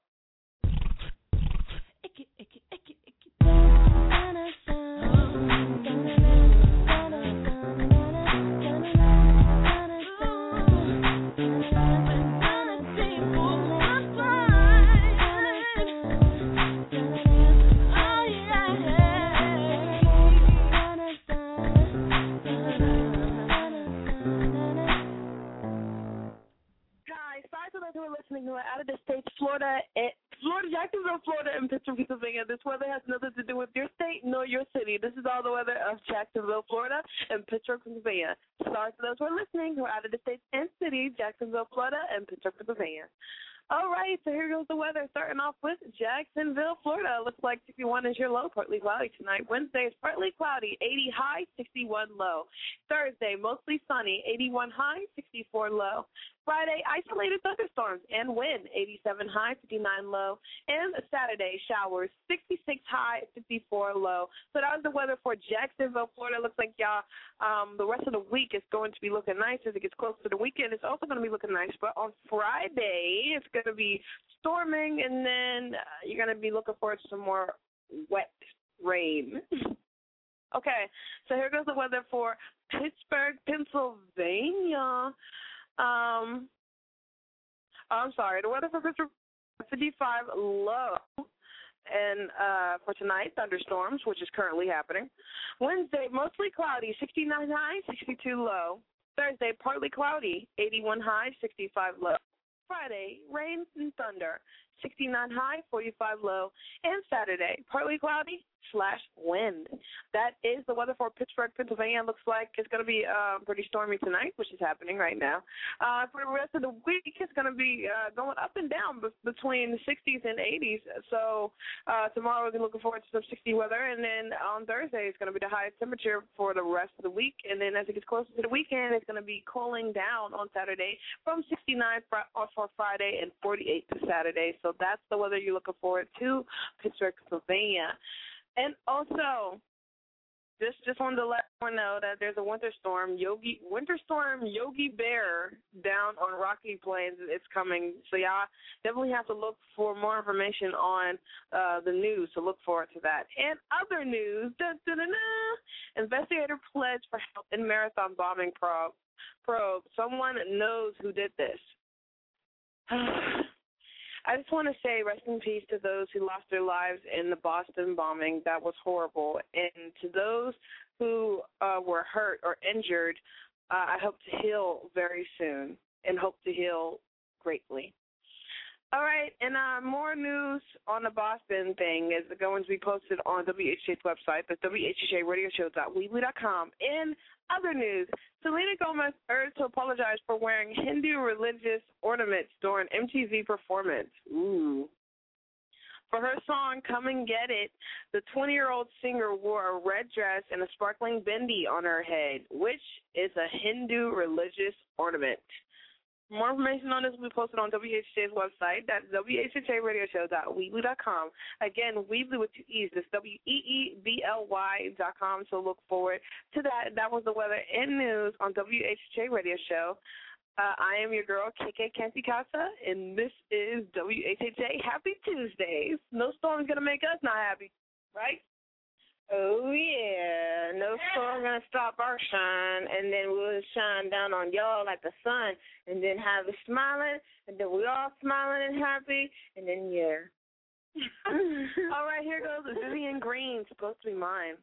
Who are out of the states, Florida, Jacksonville, Florida, and Pittsburgh, Pennsylvania. This weather has nothing to do with your state nor your city. This is all the weather of Jacksonville, Florida, and Pittsburgh, Pennsylvania. Sorry for those who are listening who are out of the states and cities, Jacksonville, Florida, and Pittsburgh, Pennsylvania. All right, so here goes the weather. Starting off with Jacksonville, Florida. Looks like 61 is your low, partly cloudy tonight. Wednesday is partly cloudy, 80 high, 61 low. Thursday, mostly sunny, 81 high, 64 low. Friday, isolated thunderstorms and wind, 87 high, 59 low. And Saturday, showers, 66 high, 54 low. So that was the weather for Jacksonville, Florida. Looks like y'all, the rest of the week is going to be looking nice as it gets close to the weekend. It's also going to be looking nice. But on Friday, it's going to be storming, and then you're going to be looking forward to some more wet rain. Okay, so here goes the weather for Pittsburgh, Pennsylvania. I'm sorry, the weather for Pittsburgh, 55 low. And for tonight, thunderstorms, which is currently happening. Wednesday, mostly cloudy, 69 high, 62 low. Thursday, partly cloudy, 81 high, 65 low. Friday, rain and thunder, 69 high, 45 low. And Saturday, partly cloudy / wind. That is the weather for Pittsburgh, Pennsylvania. Looks like it's going to be pretty stormy tonight, which is happening right now. For the rest of the week, it's going to be going up and down between the 60s and 80s. So tomorrow we're looking forward to some 60 weather, and then on Thursday it's going to be the highest temperature for the rest of the week. And then as it gets closer to the weekend, it's going to be cooling down on Saturday from 69 for Friday and 48 to Saturday. So that's the weather you're looking forward to, Pittsburgh, Pennsylvania. And also, just wanted to let everyone know that there's a winter storm Yogi Bear down on Rocky Plains. It's coming, so y'all definitely have to look for more information on the news. So look forward to that. And other news, investigator pledged for help in marathon bombing probe. Someone knows who did this. I just want to say rest in peace to those who lost their lives in the Boston bombing. That was horrible. And to those who were hurt or injured, I hope to heal very soon and hope to heal greatly. All right, and more news on the Boston thing is going to be posted on WHJ's website. That's WHJRadioshow.weebly.com. In other news, Selena Gomez urged to apologize for wearing Hindu religious ornaments during MTV performance. Ooh. For her song, Come and Get It, the 20-year-old singer wore a red dress and a sparkling bindi on her head, which is a Hindu religious ornament. More information on this will be posted on WHJ's website. That's WHJRadioshow.weebly.com. Again, Weebly with 2 E's. That's WEEBLY.com. So look forward to that. That was the weather and news on WHJ Radio Show. I am your girl, KK Kenty Casa, and this is WHJ. Happy Tuesdays. No storm's going to make us not happy, right? Oh, yeah. No storm going to stop our shine, and then we'll shine down on y'all like the sun, and then have it smiling, and then we all smiling and happy, and then, yeah. All right, here goes Vivian Green, Supposed to Be Mine.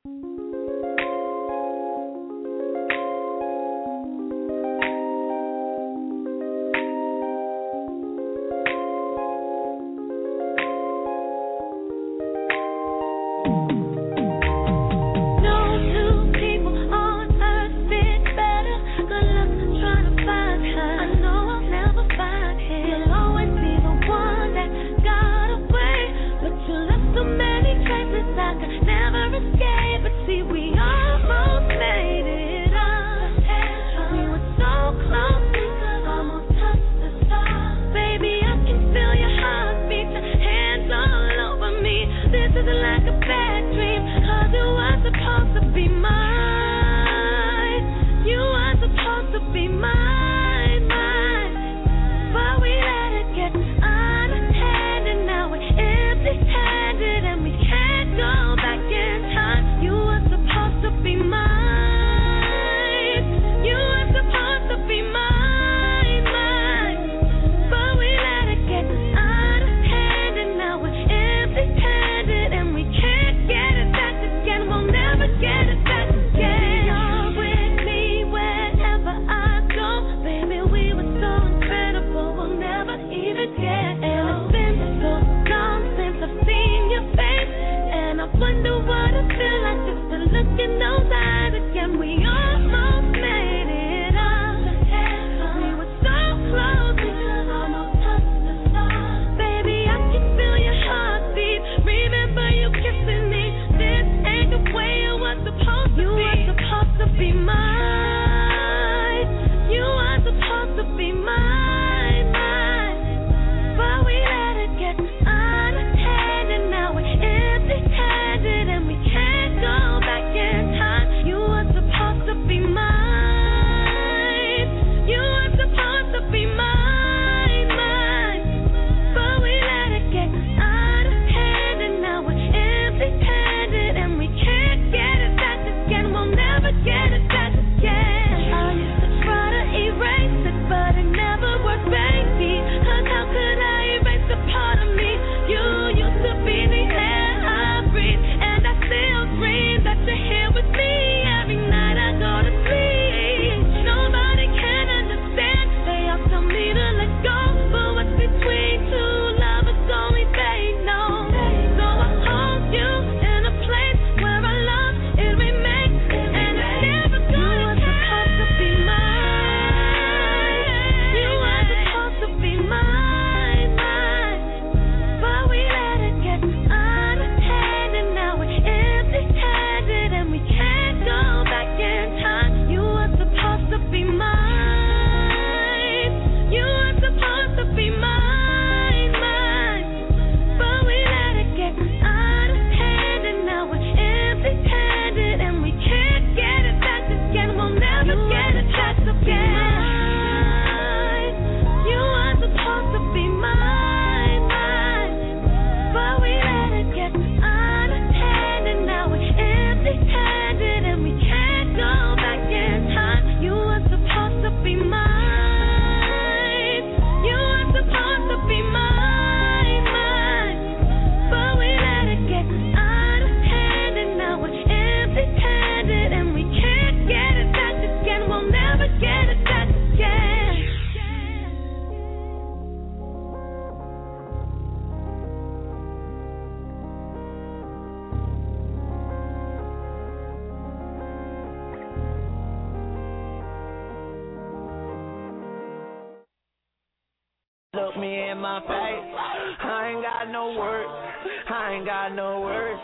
Look me in my face, I ain't got no words, I ain't got no words.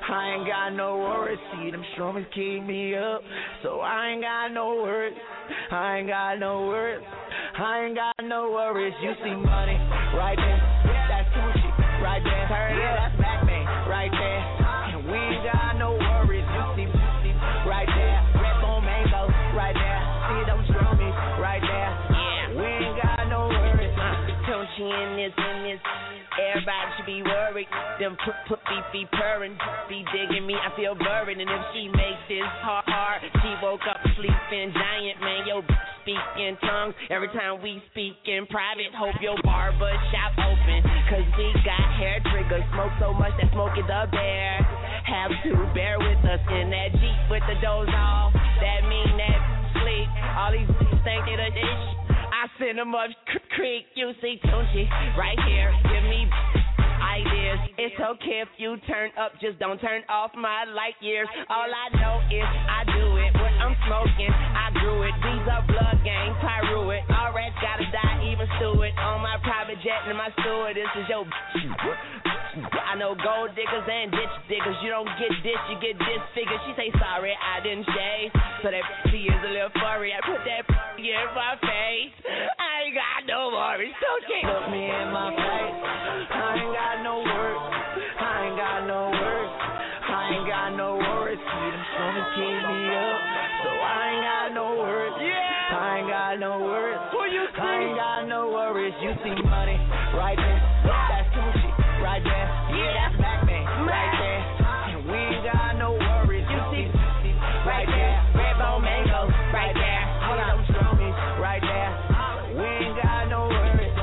I ain't got no worries. See, them strummers keep me up, so I ain't got no worries. I ain't got no worries. I ain't got no worries. You see money right there, that's Tunechi right there. Turn it up, that's Batman right there. And we ain't got no worries. You see right there, Red Bone Mango right there. See them strummies right there. Yeah, we ain't got no worries. Tunechi in this. Everybody should be worried. Them put be purring, be digging me. I feel buried, and if she makes this hard, she woke up sleeping giant. Man, yo, speak in tongues every time we speak in private. Hope your barber shop open, cause we got hair triggers. Smoke so much that smoke is up there. Have to bear with us in that Jeep with the doors off. That mean that sleep. All these think they the dish. I send them up creek, you see Tunechi right here, give me ideas. It's okay if you turn up, just don't turn off my light years. All I know is I do it, when I'm smoking, I grew it. These are blood gang, Pyro it. All rats gotta die, even Stewart. On my private jet and my steward, this is your I know gold diggers and ditch diggers. You don't get this, you get disfigured. She say sorry, I didn't shave, so that she is a little furry. I put that in my face. I ain't got no worries. Look me in my face. I ain't got no worries. I ain't got no worries. I ain't got no worries. See them strumming keep me up, so I ain't got no worries. Yeah. I ain't got no worries. I ain't got no worries. You see money right there, that's Tunechi right there. Yeah, that's Batman right there. And we ain't got no worries. You see right there, Red Bone Mango right there. Hold on, them strummies right there. We ain't got no worries.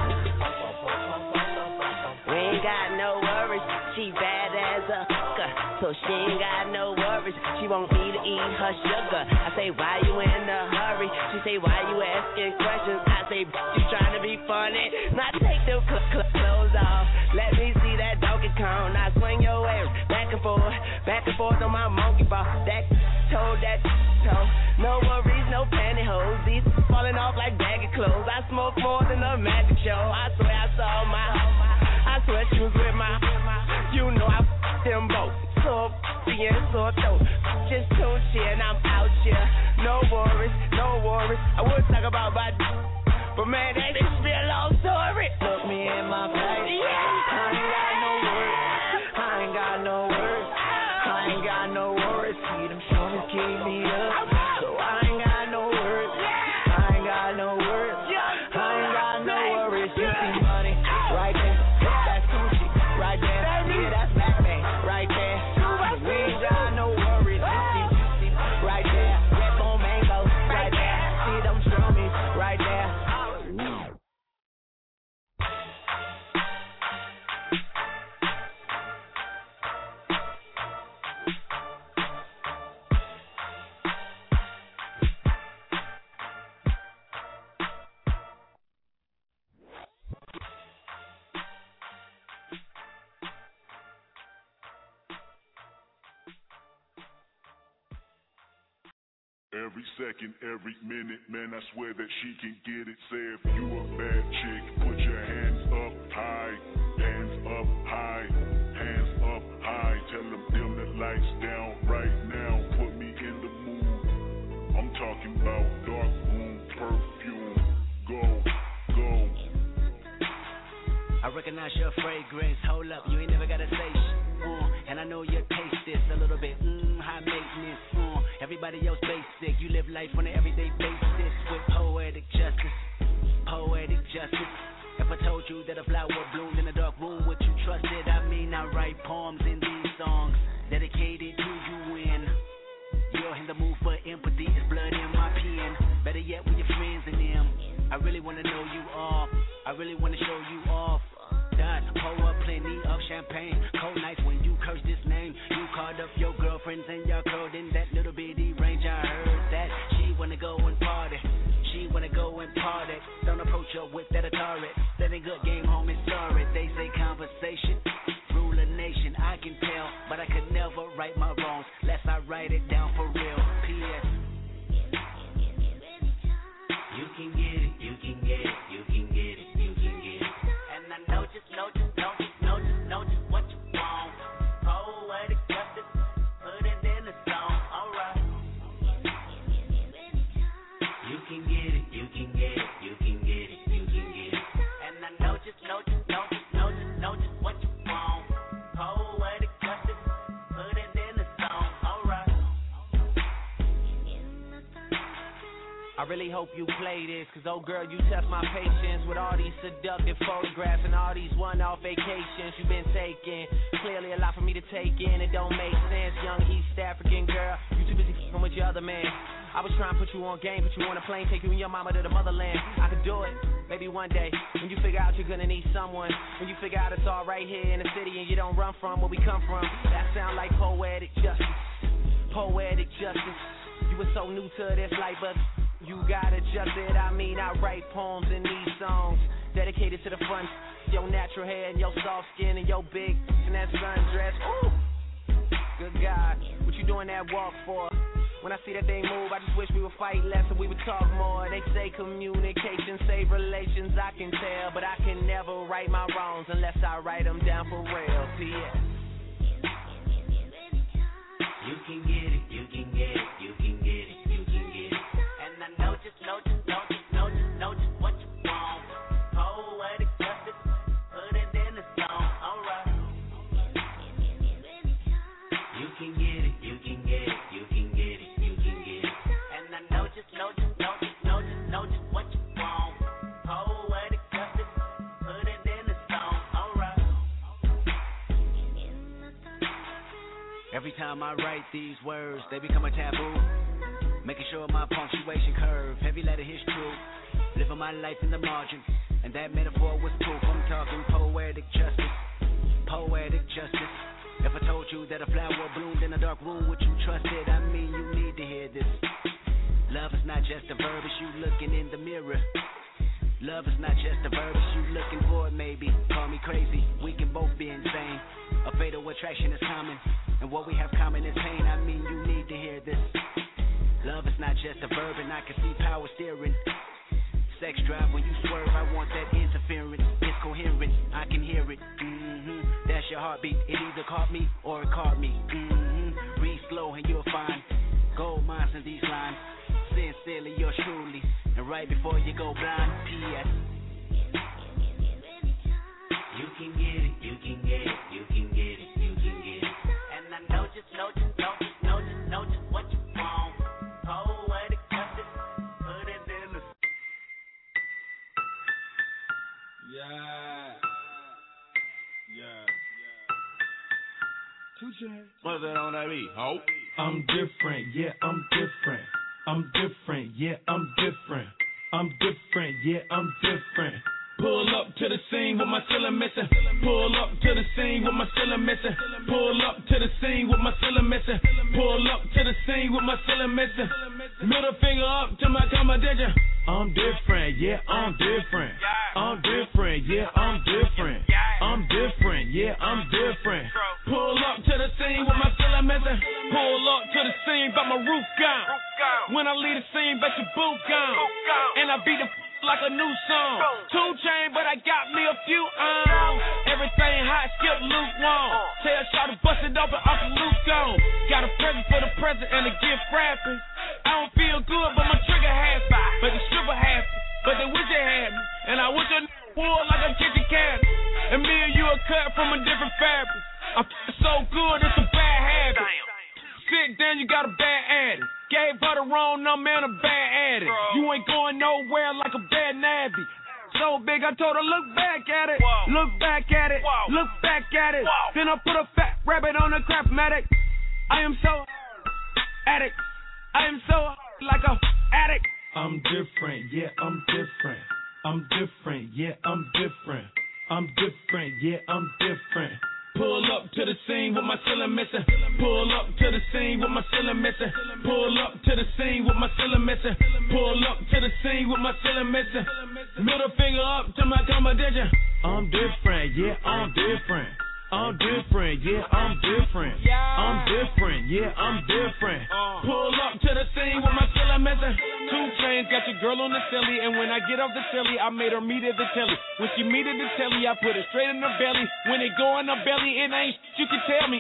We ain't got no worries. She bad as a hooker, so she ain't got no worries. She want me to eat her sugar. I say, why you in a hurry? She say, why you asking questions? I say, you trying to be funny? Now take them clothes off. Let me see that Donkey Kong. Now swing your way back and forth on my monkey ball. That toe. No worries, no pantyhose. These falling off like baggy clothes. I smoke more than a magic show. I swear I swear she was with my. You know I them both. So throat. Just Tunechi and I'm out here. No worries. I would talk about my, but man, that is be a long story. Look me in my face. Yeah. I ain't got no worries. I ain't got no worries. I ain't got no worries. See them strummers keep me up, so I ain't got no worries. I ain't got no worries. I ain't got no worries. You see money right there, that's Tunechi right there. Yeah, that's Batman right there. We ain't got no worries. You see right there, Red Bone Mango right there. See them strummies right there. Every second, every minute, man, I swear that she can get it. Say if you a bad chick, put your hands up high, hands up high, hands up high. Tell them dim the lights down right now, put me in the mood. I'm talking about dark room perfume. Go. I recognize your fragrance. Hold up, you ain't never gotta say shit. And I know you taste this a little bit. High maintenance. Everybody else basic. You live life on an everyday basis with poetic justice. If I told you that a flower bloomed in a dark room, would you trust it? I mean, I write poems in these songs dedicated to you when you're in the mood for empathy. There's blood in my pen. Better yet, with your friends and them. I really wanna know you off. I really wanna show you off. Pour up plenty of champagne. Cold nights when you curse this name. You called up your girlfriends and y'all curled in that little bitty range. I heard that she wanna go and party. Don't approach her with that Atari. That ain't good game, homie, sorry. They say conversation rule a nation. I can tell, but I could never right my wrongs lest I write it down for real. P.S. You can get it, you can get it, you can get it, you can get it. really hope you play this, cause oh girl, you test my patience with all these seductive photographs and all these one-off vacations you've been taking. Clearly a lot for me to take in, it don't make sense. Young East African girl, you too busy f***ing with your other man. I was trying to put you on game, put you on a plane, take you and your mama to the motherland. I could do it, maybe one day, when you figure out you're gonna need someone, when you figure out it's all right here in the city and you don't run from where we come from. That sound like poetic justice, poetic justice. You were so new to this life, but you got adjusted. I mean, I write poems in these songs dedicated to the fun, your natural hair and your soft skin and your big and that sundress. Ooh, good God, what you doing that walk for? When I see that they move, I just wish we would fight less and we would talk more. They say communication save relations, I can tell, but I can never right my wrongs unless I write them down for real. P.S. You can get it, you can get it, you can get it, you can get it. And I know just what you want. Poetic justice, put it in the song, alright. You can get it, you can get it, you can get it, you can get it. And I know just what you want. Poetic justice, put it in the song, alright. Every time I write these words, they become a taboo. Making sure my punctuation curve, heavy letter hits true. Living my life in the margin, and that metaphor was proof. I'm talking poetic justice, poetic justice. If I told you that a flower bloomed in a dark room, would you trust it? I mean, you need to hear this. Love is not just a verb, it's you looking in the mirror. Love is not just a verb, it's you looking for it, maybe. Call me crazy, we can both be insane. A fatal attraction is common, and what we have common is pain. I mean, you need to hear this. Love is not just a verb, and I can see power steering. Sex drive when you swerve, I want that interference. It's coherent, I can hear it. That's your heartbeat, it either caught me or it caught me. Read slow and you'll find gold mines in these lines. Sincerely, yours truly, and right before you go blind, P.S. You can get it, you can get it, you can get it, you can get it. And I know just what you want. Poetic justice, put it in the. Yeah. What's that on that beat? Ho. I'm different, yeah, I'm different. I'm different, yeah, I'm different. I'm different, yeah, I'm different. Pull up to the scene with my ceiling missing. Pull up to the scene with my ceiling missing. Pull up to the scene with my ceiling missing. Pull up to the scene with my ceiling missing. Middle finger up to my competition. I'm different, yeah, I'm different. I'm different, yeah, I'm different. I'm different, yeah, I'm different. Pull up to the scene with my ceiling missing. Pull up to the scene, but my roof gone. When I leave the scene, bet your boot gone. And I beat the like a new song. 2 Chainz, but I got me a few everything hot, skip lukewarm. Tell Shawty bust it open, Uncle Luke gone. Got a present for the present and a gift wrapping. I don't feel good, but my trigger happy. But the stripper happy, but they wish they had me. And I wish I would like a kitchen cabinet. And me and you are cut from a different fabric. I'm so good, it's a bad habit. Sit down, you got a bad addict. Gave her the wrong number and a bad addict. You ain't going nowhere like a bad nabby. So big, I told her, look back at it. Look back at it. Look back at it. Then I put a fat rabbit on a Craftmatic. I am so addict. I am so like a addict. I'm different, yeah, I'm different. I'm different, yeah, I'm different. I'm different, yeah, I'm different. Pull up to the scene with my ceiling missing. Pull up to the scene with my ceiling missing. Pull up to the scene with my ceiling missing. Pull up to the scene with my ceiling missing. Middle finger up to my competition. I'm different, yeah, I'm different. I'm different, yeah, I'm different. I'm different, yeah, I'm different. Pull up to the scene with my ceiling missing. 2 Chainz got your girl on the silly, and when I get off the silly, I made her meet at the telly. When she meet at the telly, I put it straight in her belly. When it go in her belly, it ain't you can tell me,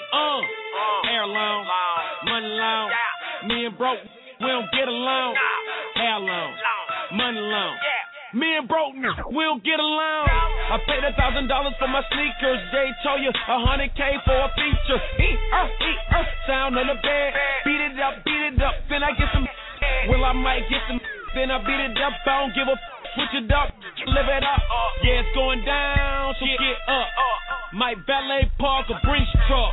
hair long, money long. Me and broke, we don't get along. Hair long, money long. Me and broke, we don't get along. I paid $1,000 for my sneakers. Jay told you $100K for a feature. Sound on the bed. Beat it up, then I get some. Well, I might get some. then I beat it up. I don't give a switch it up, live it up. Yeah, it's going down, so get up. My valet park a Brinks truck.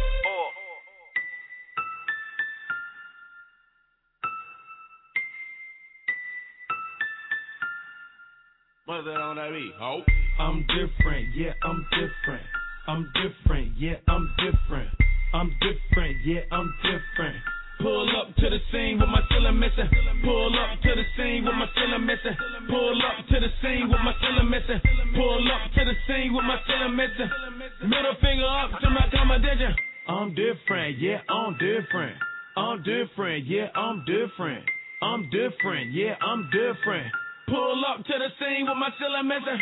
What's that on that beat, ho? I'm different, yeah, I'm different. I'm different, yeah, I'm different. I'm different, yeah, I'm different. Pull up to the scene with my ceiling missing. Pull up to the scene with my ceiling missing. Pull up to the scene with my ceiling missing. Pull up to the scene with my ceiling missing. Middle finger up to my competition. I'm different, yeah, I'm different. I'm different, yeah, I'm different. I'm different, yeah, I'm different. Pull up to the scene with my ceiling missing.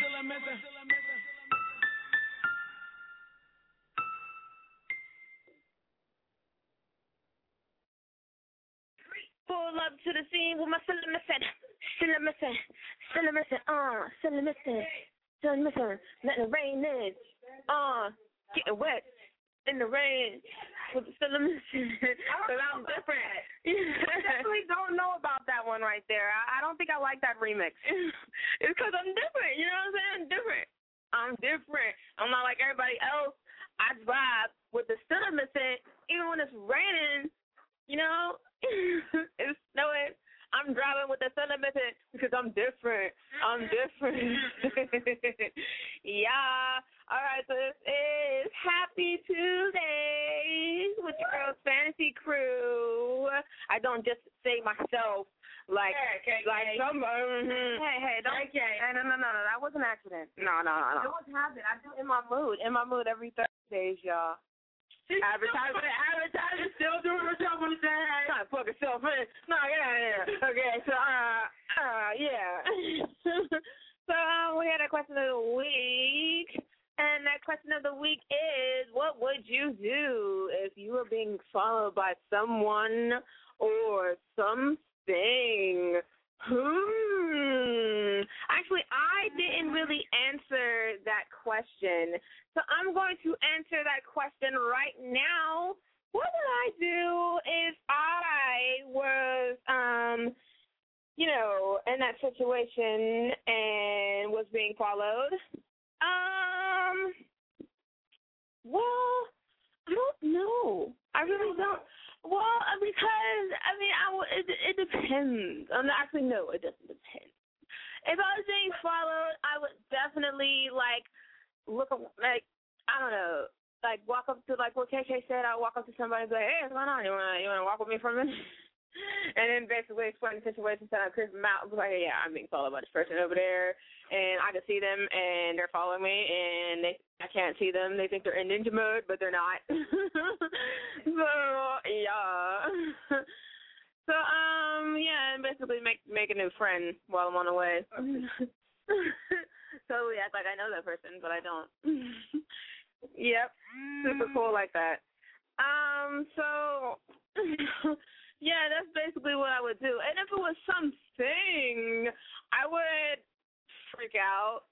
Pull up to the scene with my cylinder missing, cylinder missing, cylinder missing, cylinder missing, cylinder missing. Letting the rain in, getting wet in the rain with the cylinder missing. Cause I'm different. I definitely don't know about that one right there. I don't think I like that remix. It's because I'm different. You know what I'm saying? I'm different. I'm different. I'm not like everybody else. I drive with the cylinder missing even when it's raining. You know, it's snowing. I'm driving with the cylinder missing because I'm different. I'm different. Yeah. All right, so this is Happy Tuesdays with your girls Fantasy Crew. I don't just say myself like somebody. Hey, don't. Hey, no, that was an accident. No. It was a habit. I do it in my mood every Thursdays, y'all. Advertising still doing herself on the side. Trying to plug herself in. No, get out of here. Okay, so yeah. So we had a question of the week, and that question of the week is, what would you do if you were being followed by someone or something? Actually, I didn't really answer that question, so I'm going to answer that question right now. What would I do if I was, in that situation and was being followed? Well, I don't know. I really don't. Well, because, it depends. Actually, no, it doesn't depend. If I was being followed, I would definitely, look, I don't know, walk up to, what KK said, I'd walk up to somebody and be like, hey, what's going on? You wanna walk with me for a minute? And then basically explain the situation, so I creep them out, be like, hey, yeah, I'm being followed by this person over there, and I can see them, and they're following me, and I can't see them. They think they're in ninja mode, but they're not. So, yeah. So, and basically make a new friend while I'm on the way. So, yeah, it's like I know that person, but I don't. Yep. Super cool like that. So, yeah, that's basically what I would do. And if it was something, I would freak out.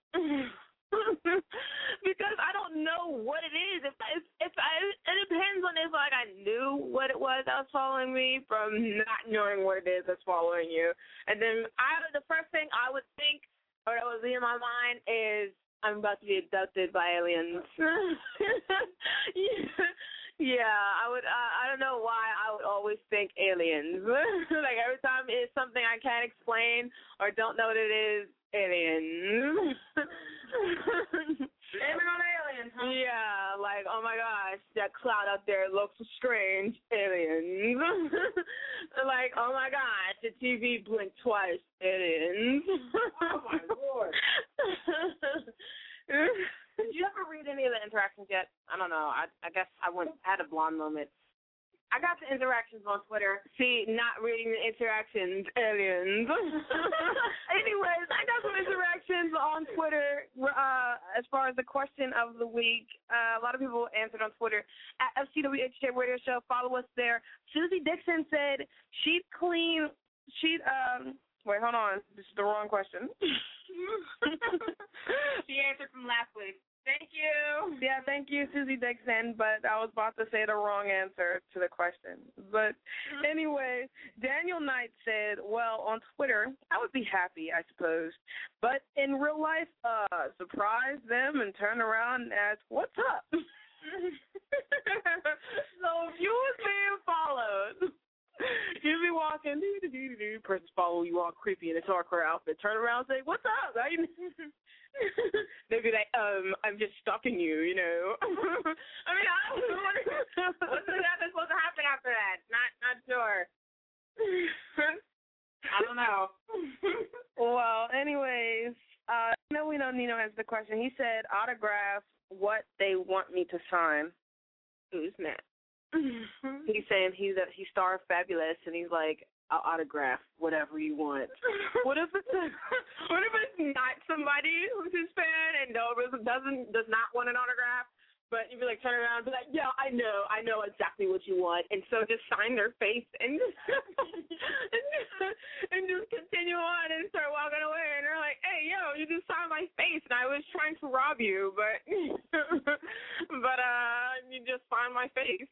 Because I don't know what it is. It depends on if I knew what it was that was following me from not knowing what it is that's following you. And then the first thing I would think, or that would be in my mind, is I'm about to be abducted by aliens. Yeah, I would. I don't know why I would always think aliens. Every time it's something I can't explain or don't know what it is, aliens. Blaming on aliens, huh? Yeah, oh my gosh, that cloud up there looks strange, aliens. Oh my gosh, the TV blinked twice, aliens. Oh my Lord. Did you ever read any of the interactions yet? I don't know. I guess I had a blonde moment. I got the interactions on Twitter. See, not reading the interactions, aliens. Anyways, I got some interactions on Twitter as far as the question of the week. A lot of people answered on Twitter at FCWHJ Radio Show. Follow us there. Susie Dixon said wait, hold on. This is the wrong question. She answered from last week. Thank you. Yeah, thank you, Susie Dixon, but I was about to say the wrong answer to the question. But anyway, Daniel Knight said, well, on Twitter, I would be happy, I suppose. But in real life, surprise them and turn around and ask, what's up? So if you was being followed, you'd be walking, person's following you all creepy in a darker outfit, turn around and say, what's up? How you They'd be like, I'm just stalking you, you know. I mean, I don't know what's supposed to happen after that. Not sure. I don't know. Well, anyways, we know Nino answered the question. He said autograph what they want me to sign. Who's that? He's saying he's Star Fabulous, and he's like, I'll autograph whatever you want. What if it's not somebody who's his fan and does not want an autograph, but you'd be like turn around and be like, yeah, I know exactly what you want, and so just sign their face and and just continue on and start walking away, and they're like, hey, yo, you just signed my face, and I was trying to rob you, but you just signed my face.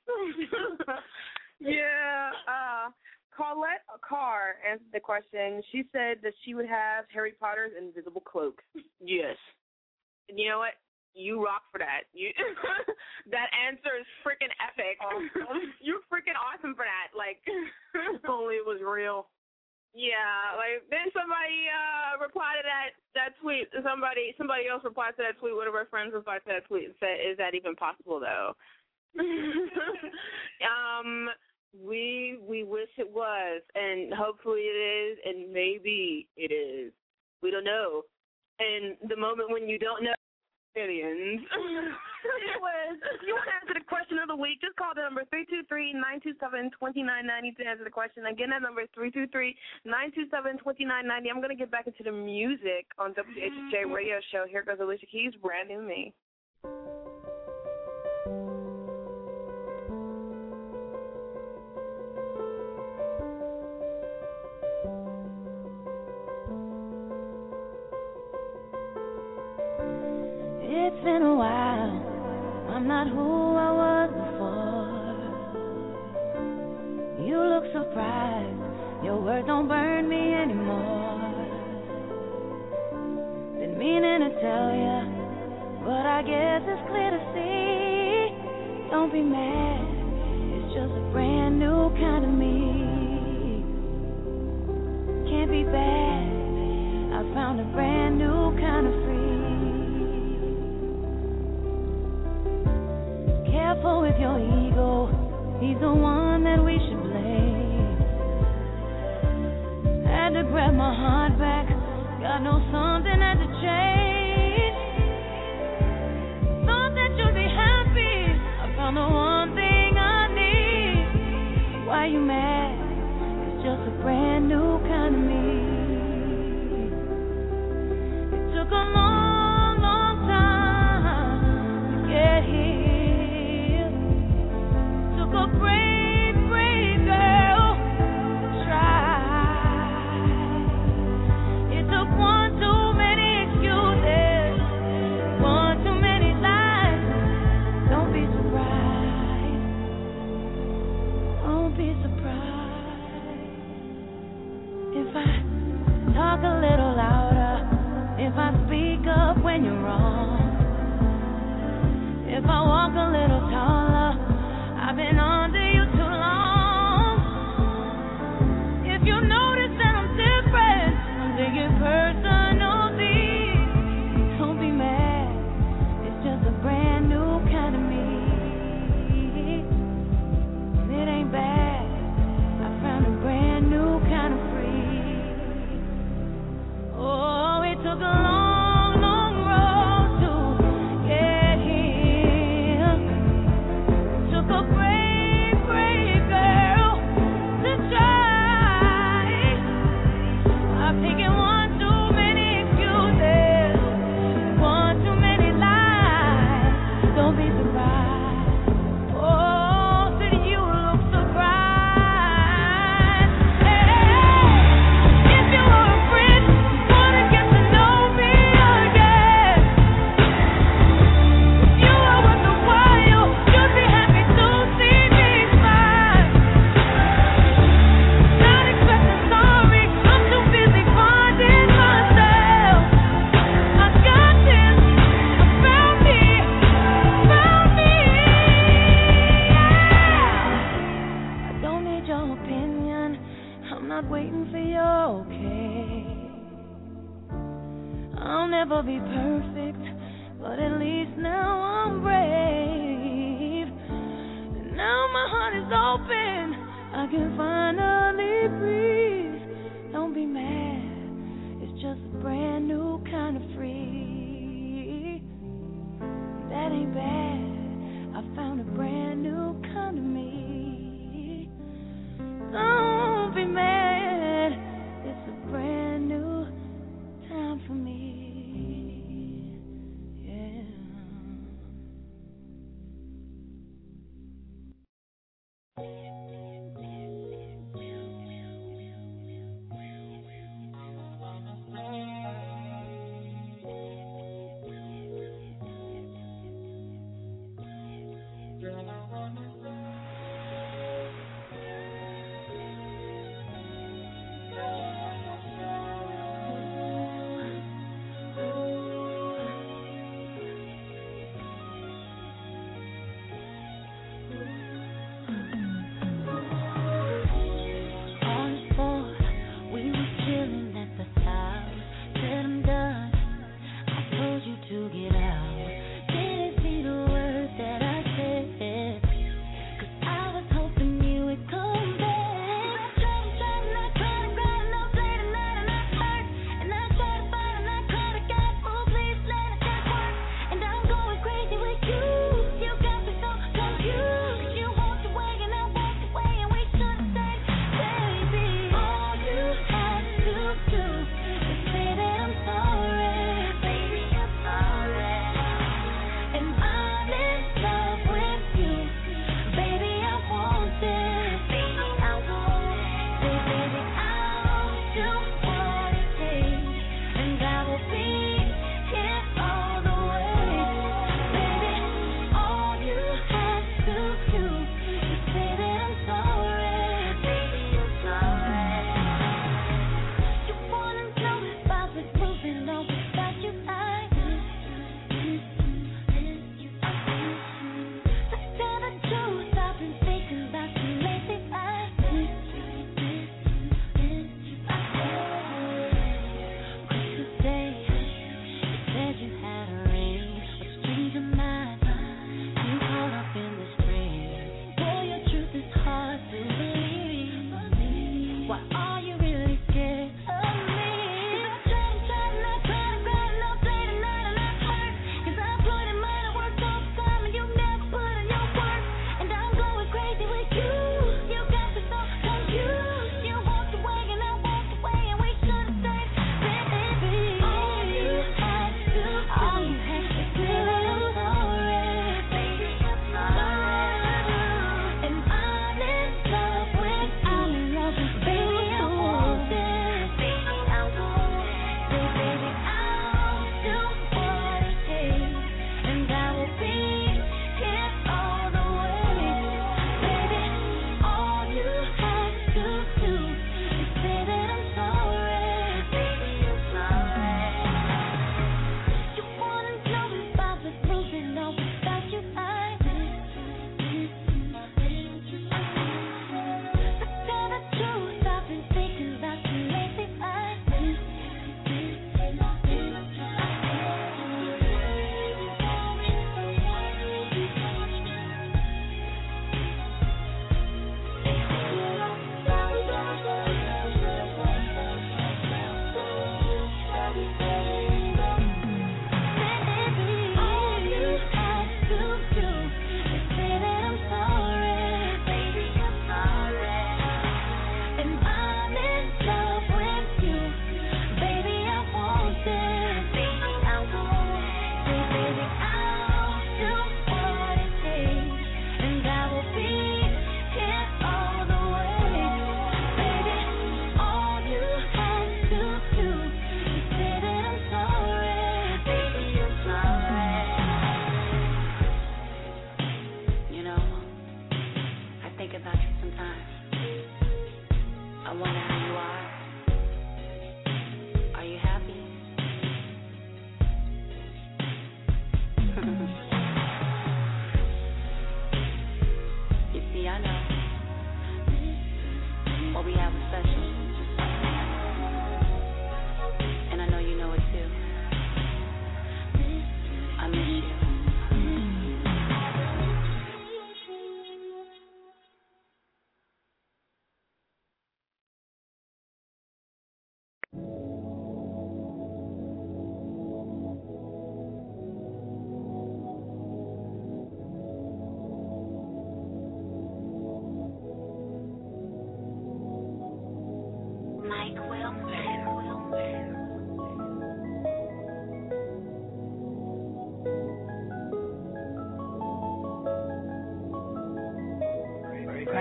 Yeah. Paulette Carr answered the question. She said that she would have Harry Potter's invisible cloak. Yes. And you know what? You rock for that. That answer is freaking epic. Awesome. You're freaking awesome for that. Like, if only it was real. Yeah, like then somebody replied to that tweet. Somebody else replied to that tweet. One of our friends replied to that tweet and said, "Is that even possible though?" We wish it was, and hopefully it is, and maybe it is. We don't know. And the moment when you don't know, aliens. Anyways, if you want to answer the question of the week, just call the number 323-927-2990 to answer the question. Again, that number is 323-927-2990. I'm going to get back into the music on WHJ Radio Show. Here goes Alicia Keys, Brand New Me. It's been a while, I'm not who I was before. You look surprised, your words don't burn me anymore. Been meaning to tell ya, but I guess it's clear to see. Don't be mad, it's just a brand new kind of me. Can't be bad, I found a brand new kind of free. Careful with your ego, he's the one that we should blame. Had to grab my heart back, God knows something had to change. Thought that you'd be happy, I found the one thing I need. Why you mad? It's just a brand new kind of me. It took a long, long time to get here. A brave, brave girl try. It took one too many excuses, one too many lies. Don't be surprised. Don't be surprised if I talk a little louder, if I speak up when you're wrong, if I walk a little taller. I've been under you too long. If you notice that I'm different, I'm taking personally. Don't be mad, it's just a brand new kind of me. It ain't bad, I found a brand new kind of free. my heart is open. I can finally breathe. Don't be mad, it's just a brand new kind of free. That ain't bad, I found a brand new kind of me. Don't be mad, it's a brand new time for me.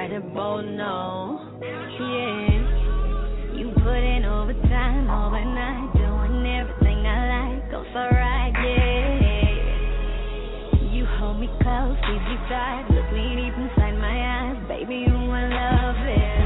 let it both know. Yeah, you put in overtime overnight, doing everything I like. Go so right, yeah. You hold me close, keep me tight, look me deep inside my eyes, baby, you my love it.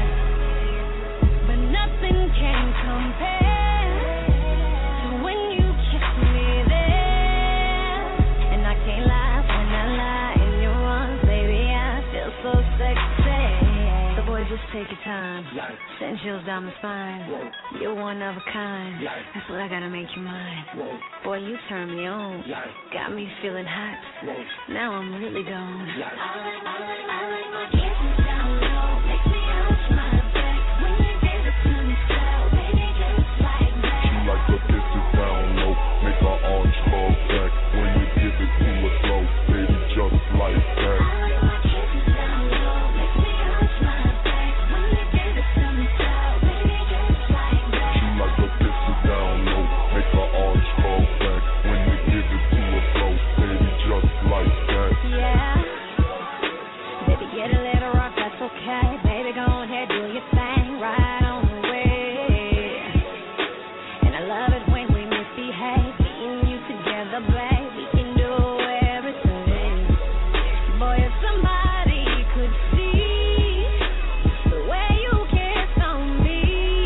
But nothing can compare to when you kiss me there. And I can't lie when I lie in your arms, baby, I feel so sexy. So boy, just take your time, send chills down my spine. You're one of a kind, that's what I gotta make you mine. Boy, you turn me on, got me feeling hot. Now I'm really gone. I like my kisses down low, makes me arch my back. When you give it to me slow, baby, just like that. She like her kisses down low, make her arms fall back. When you give it to her slow, baby, just like that. I like my kisses down low, makes me arch my back. When you give it to me slow, baby, just like that. She like her kisses down low, make her arms fall back. When you give it to her slow, baby, just like that. Yeah, baby, get a little rock, that's okay. Baby, go ahead, do your thing, right on the way. And I love it when we misbehave, me and you together, babe. We can do everything. Boy, if somebody could see the way you kiss on me,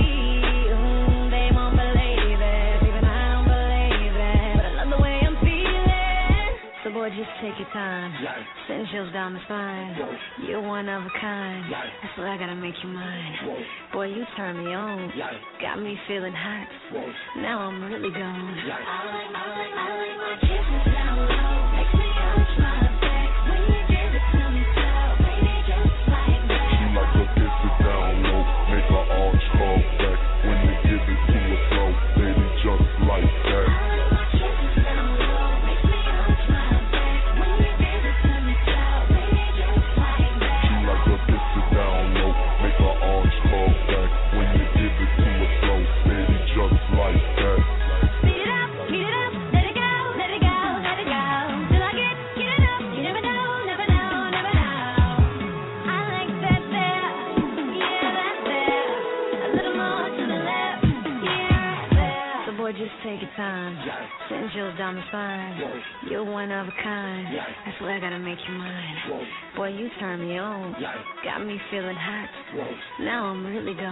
they won't believe it. Even I don't believe it, but I love the way I'm feeling. So boy, just take your time, send chills down my spine. You're one of a kind, that's why I gotta make you mine. Boy, you turn me on, got me feeling hot. Now I'm really gone. I like my kisses down low, makes me arch my back. When you give it to me slow, baby, just like that. She like her kisses down low, make her arms fall back. When you give it to her slow, baby, just like that. I like my kisses down low, makes me arch my back. When you give it to me slow, baby, just like that. She like her kisses down low, make her arms fall back. When you give it to her slow, baby, just like that. Speed it up, let it go, let it go, let it go. Till I get enough, you never know, never know, never know. I like that there, yeah, that there. A little more to the left, yeah, right there. So boy, just take your time, send chills down my spine. You're one of a kind, that's why I gotta make you mine. Boy, you turn me on, got me feeling hot. Now I'm really gone.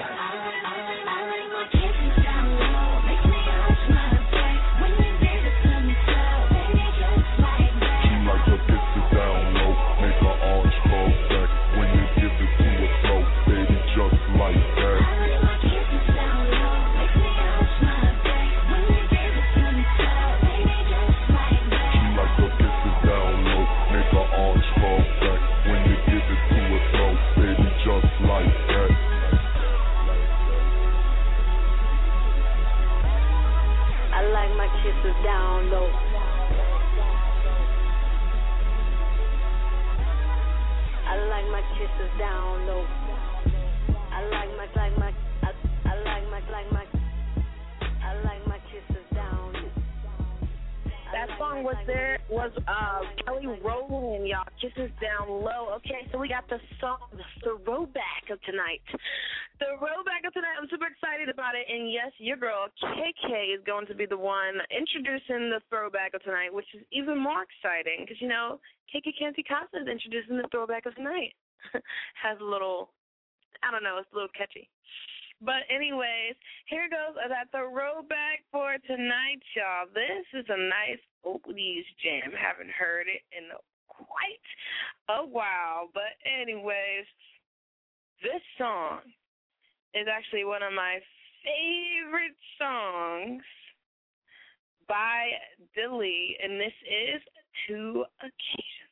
I like my kisses down low, makes me arch my back. When you give it to me slow, baby, just like that. She like her kisses down low, make her arms fall back. When you give it to her slow, baby, just like that. I like my kisses down low, makes me arch my back. When you give it to me slow, baby, just like that. She like her kisses down low, make her arms fall back. When you give it to her slow, baby, just like that. I like my kisses down low. I like my kisses down low. I like my kisses down low. That song was Kelly Rowland, y'all. Kisses Down Low. Okay, so we got the song, the throwback of tonight. The throwback of tonight, I'm super excited about it. And yes, your girl, KK, is going to be the one introducing the throwback of tonight, which is even more exciting because, you know, KK Kenzie Casa is introducing the throwback of tonight. Has a little, I don't know, it's a little catchy. But anyways, here goes that throwback for tonight, y'all. This is a nice oldies jam. Haven't heard it in quite a while. But anyways, this song is actually one of my favorite songs by Dilly, and this is To Occasion.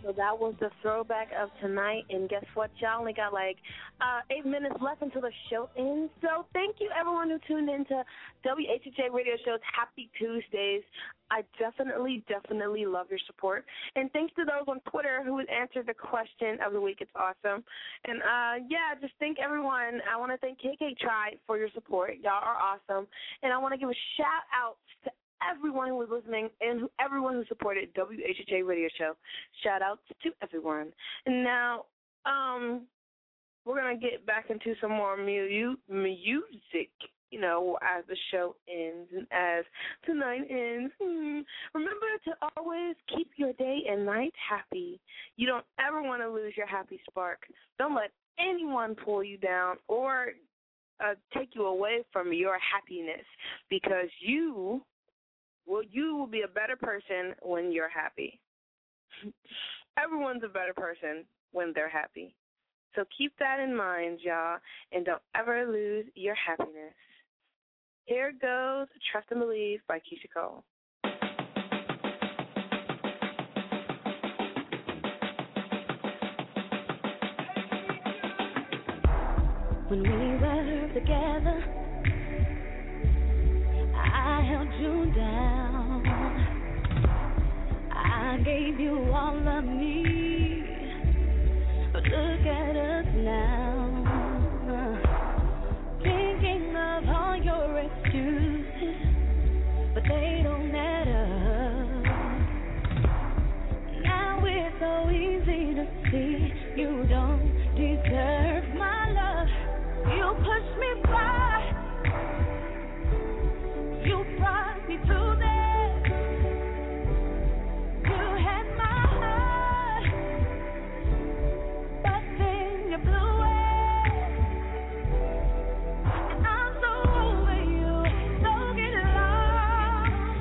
So that was the throwback of tonight, and guess what? Y'all only got like 8 minutes left until the show ends. So thank you, everyone who tuned in to WHHA Radio Show's Happy Tuesdays. I definitely love your support. And thanks to those on Twitter who answered the question of the week. It's awesome. And, just thank everyone. I want to thank KK Tribe for your support. Y'all are awesome. And I want to give a shout-out to everyone who was listening and everyone who supported WHHA Radio Show. Shout-outs to everyone. And now we're going to get back into some more music. As the show ends and as tonight ends. Remember to always keep your day and night happy. You don't ever want to lose your happy spark. Don't let anyone pull you down or take you away from your happiness, because you will be a better person when you're happy. Everyone's a better person when they're happy. So keep that in mind, y'all, and don't ever lose your happiness. Here goes Trust and Believe by Keisha Cole. When we were together, I held you down. I gave you all of me. But look at us now. Thinking of all your excuses, but they don't add up. Now it's so easy to see you don't deserve my love. You pushed me by, you brought me to this. You had my heart, but then you blew it. And I'm so over you, don't get lost.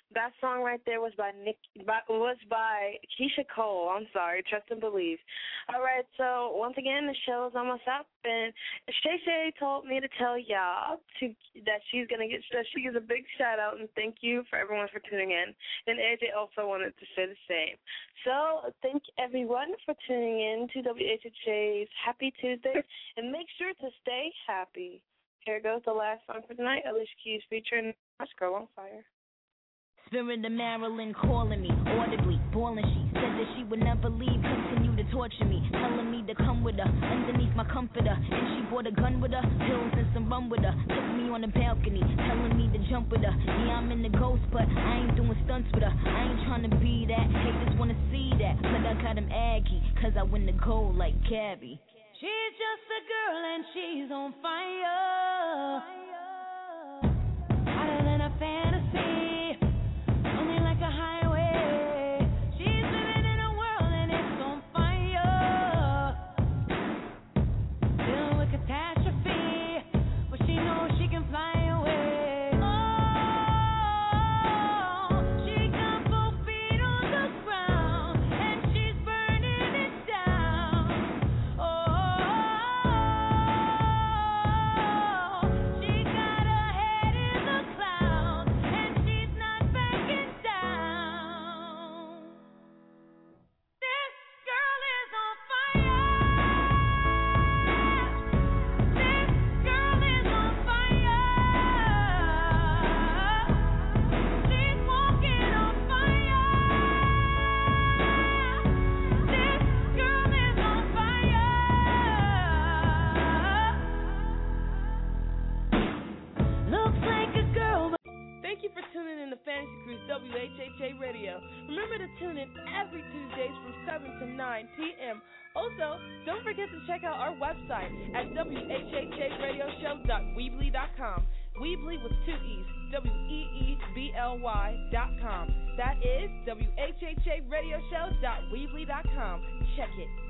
That song right there was by Keisha Cole. I'm sorry, Trust and Believe. All right, so once again, the show is almost up, and Shay Shay told me to tell y'all that she gives a big shout out and thank you for everyone for tuning in. And AJ also wanted to say the same. So thank everyone for tuning in to WHHA's Happy Tuesday, and make sure to stay happy. Here goes the last song for tonight, Alicia Keys featuring Watch Girl on Fire. Spirit of Marilyn calling me, audibly, bawling. She said that she would never leave, continue to torture me, telling me to come with her, underneath my comforter. And she brought a gun with her, pills and some rum with her. Took me on the balcony, telling me to jump with her. Yeah, I'm in the ghost, but I ain't doing stunts with her. I ain't trying to be that, haters wanna see that. But I got him aggy, cause I win the gold like Gabby. She's just a girl and she's on fire. Hotter than a fantasy. Like a highway, she's living in a world and it's on fire, filled with catastrophe, but she knows she can fly away. Oh, she got both feet on the ground and she's burning it down. Oh, she got her head in the clouds and she's not backing down. Thank you for tuning in to Fantasy Cruise WHHA Radio. Remember to tune in every Tuesdays from 7 to 9 p.m. Also, don't forget to check out our website at WHHARadioshow.weebly.com. Weebly with 2 E's, WEEBLY.com. That is WHHARadioshow.weebly.com. Check it.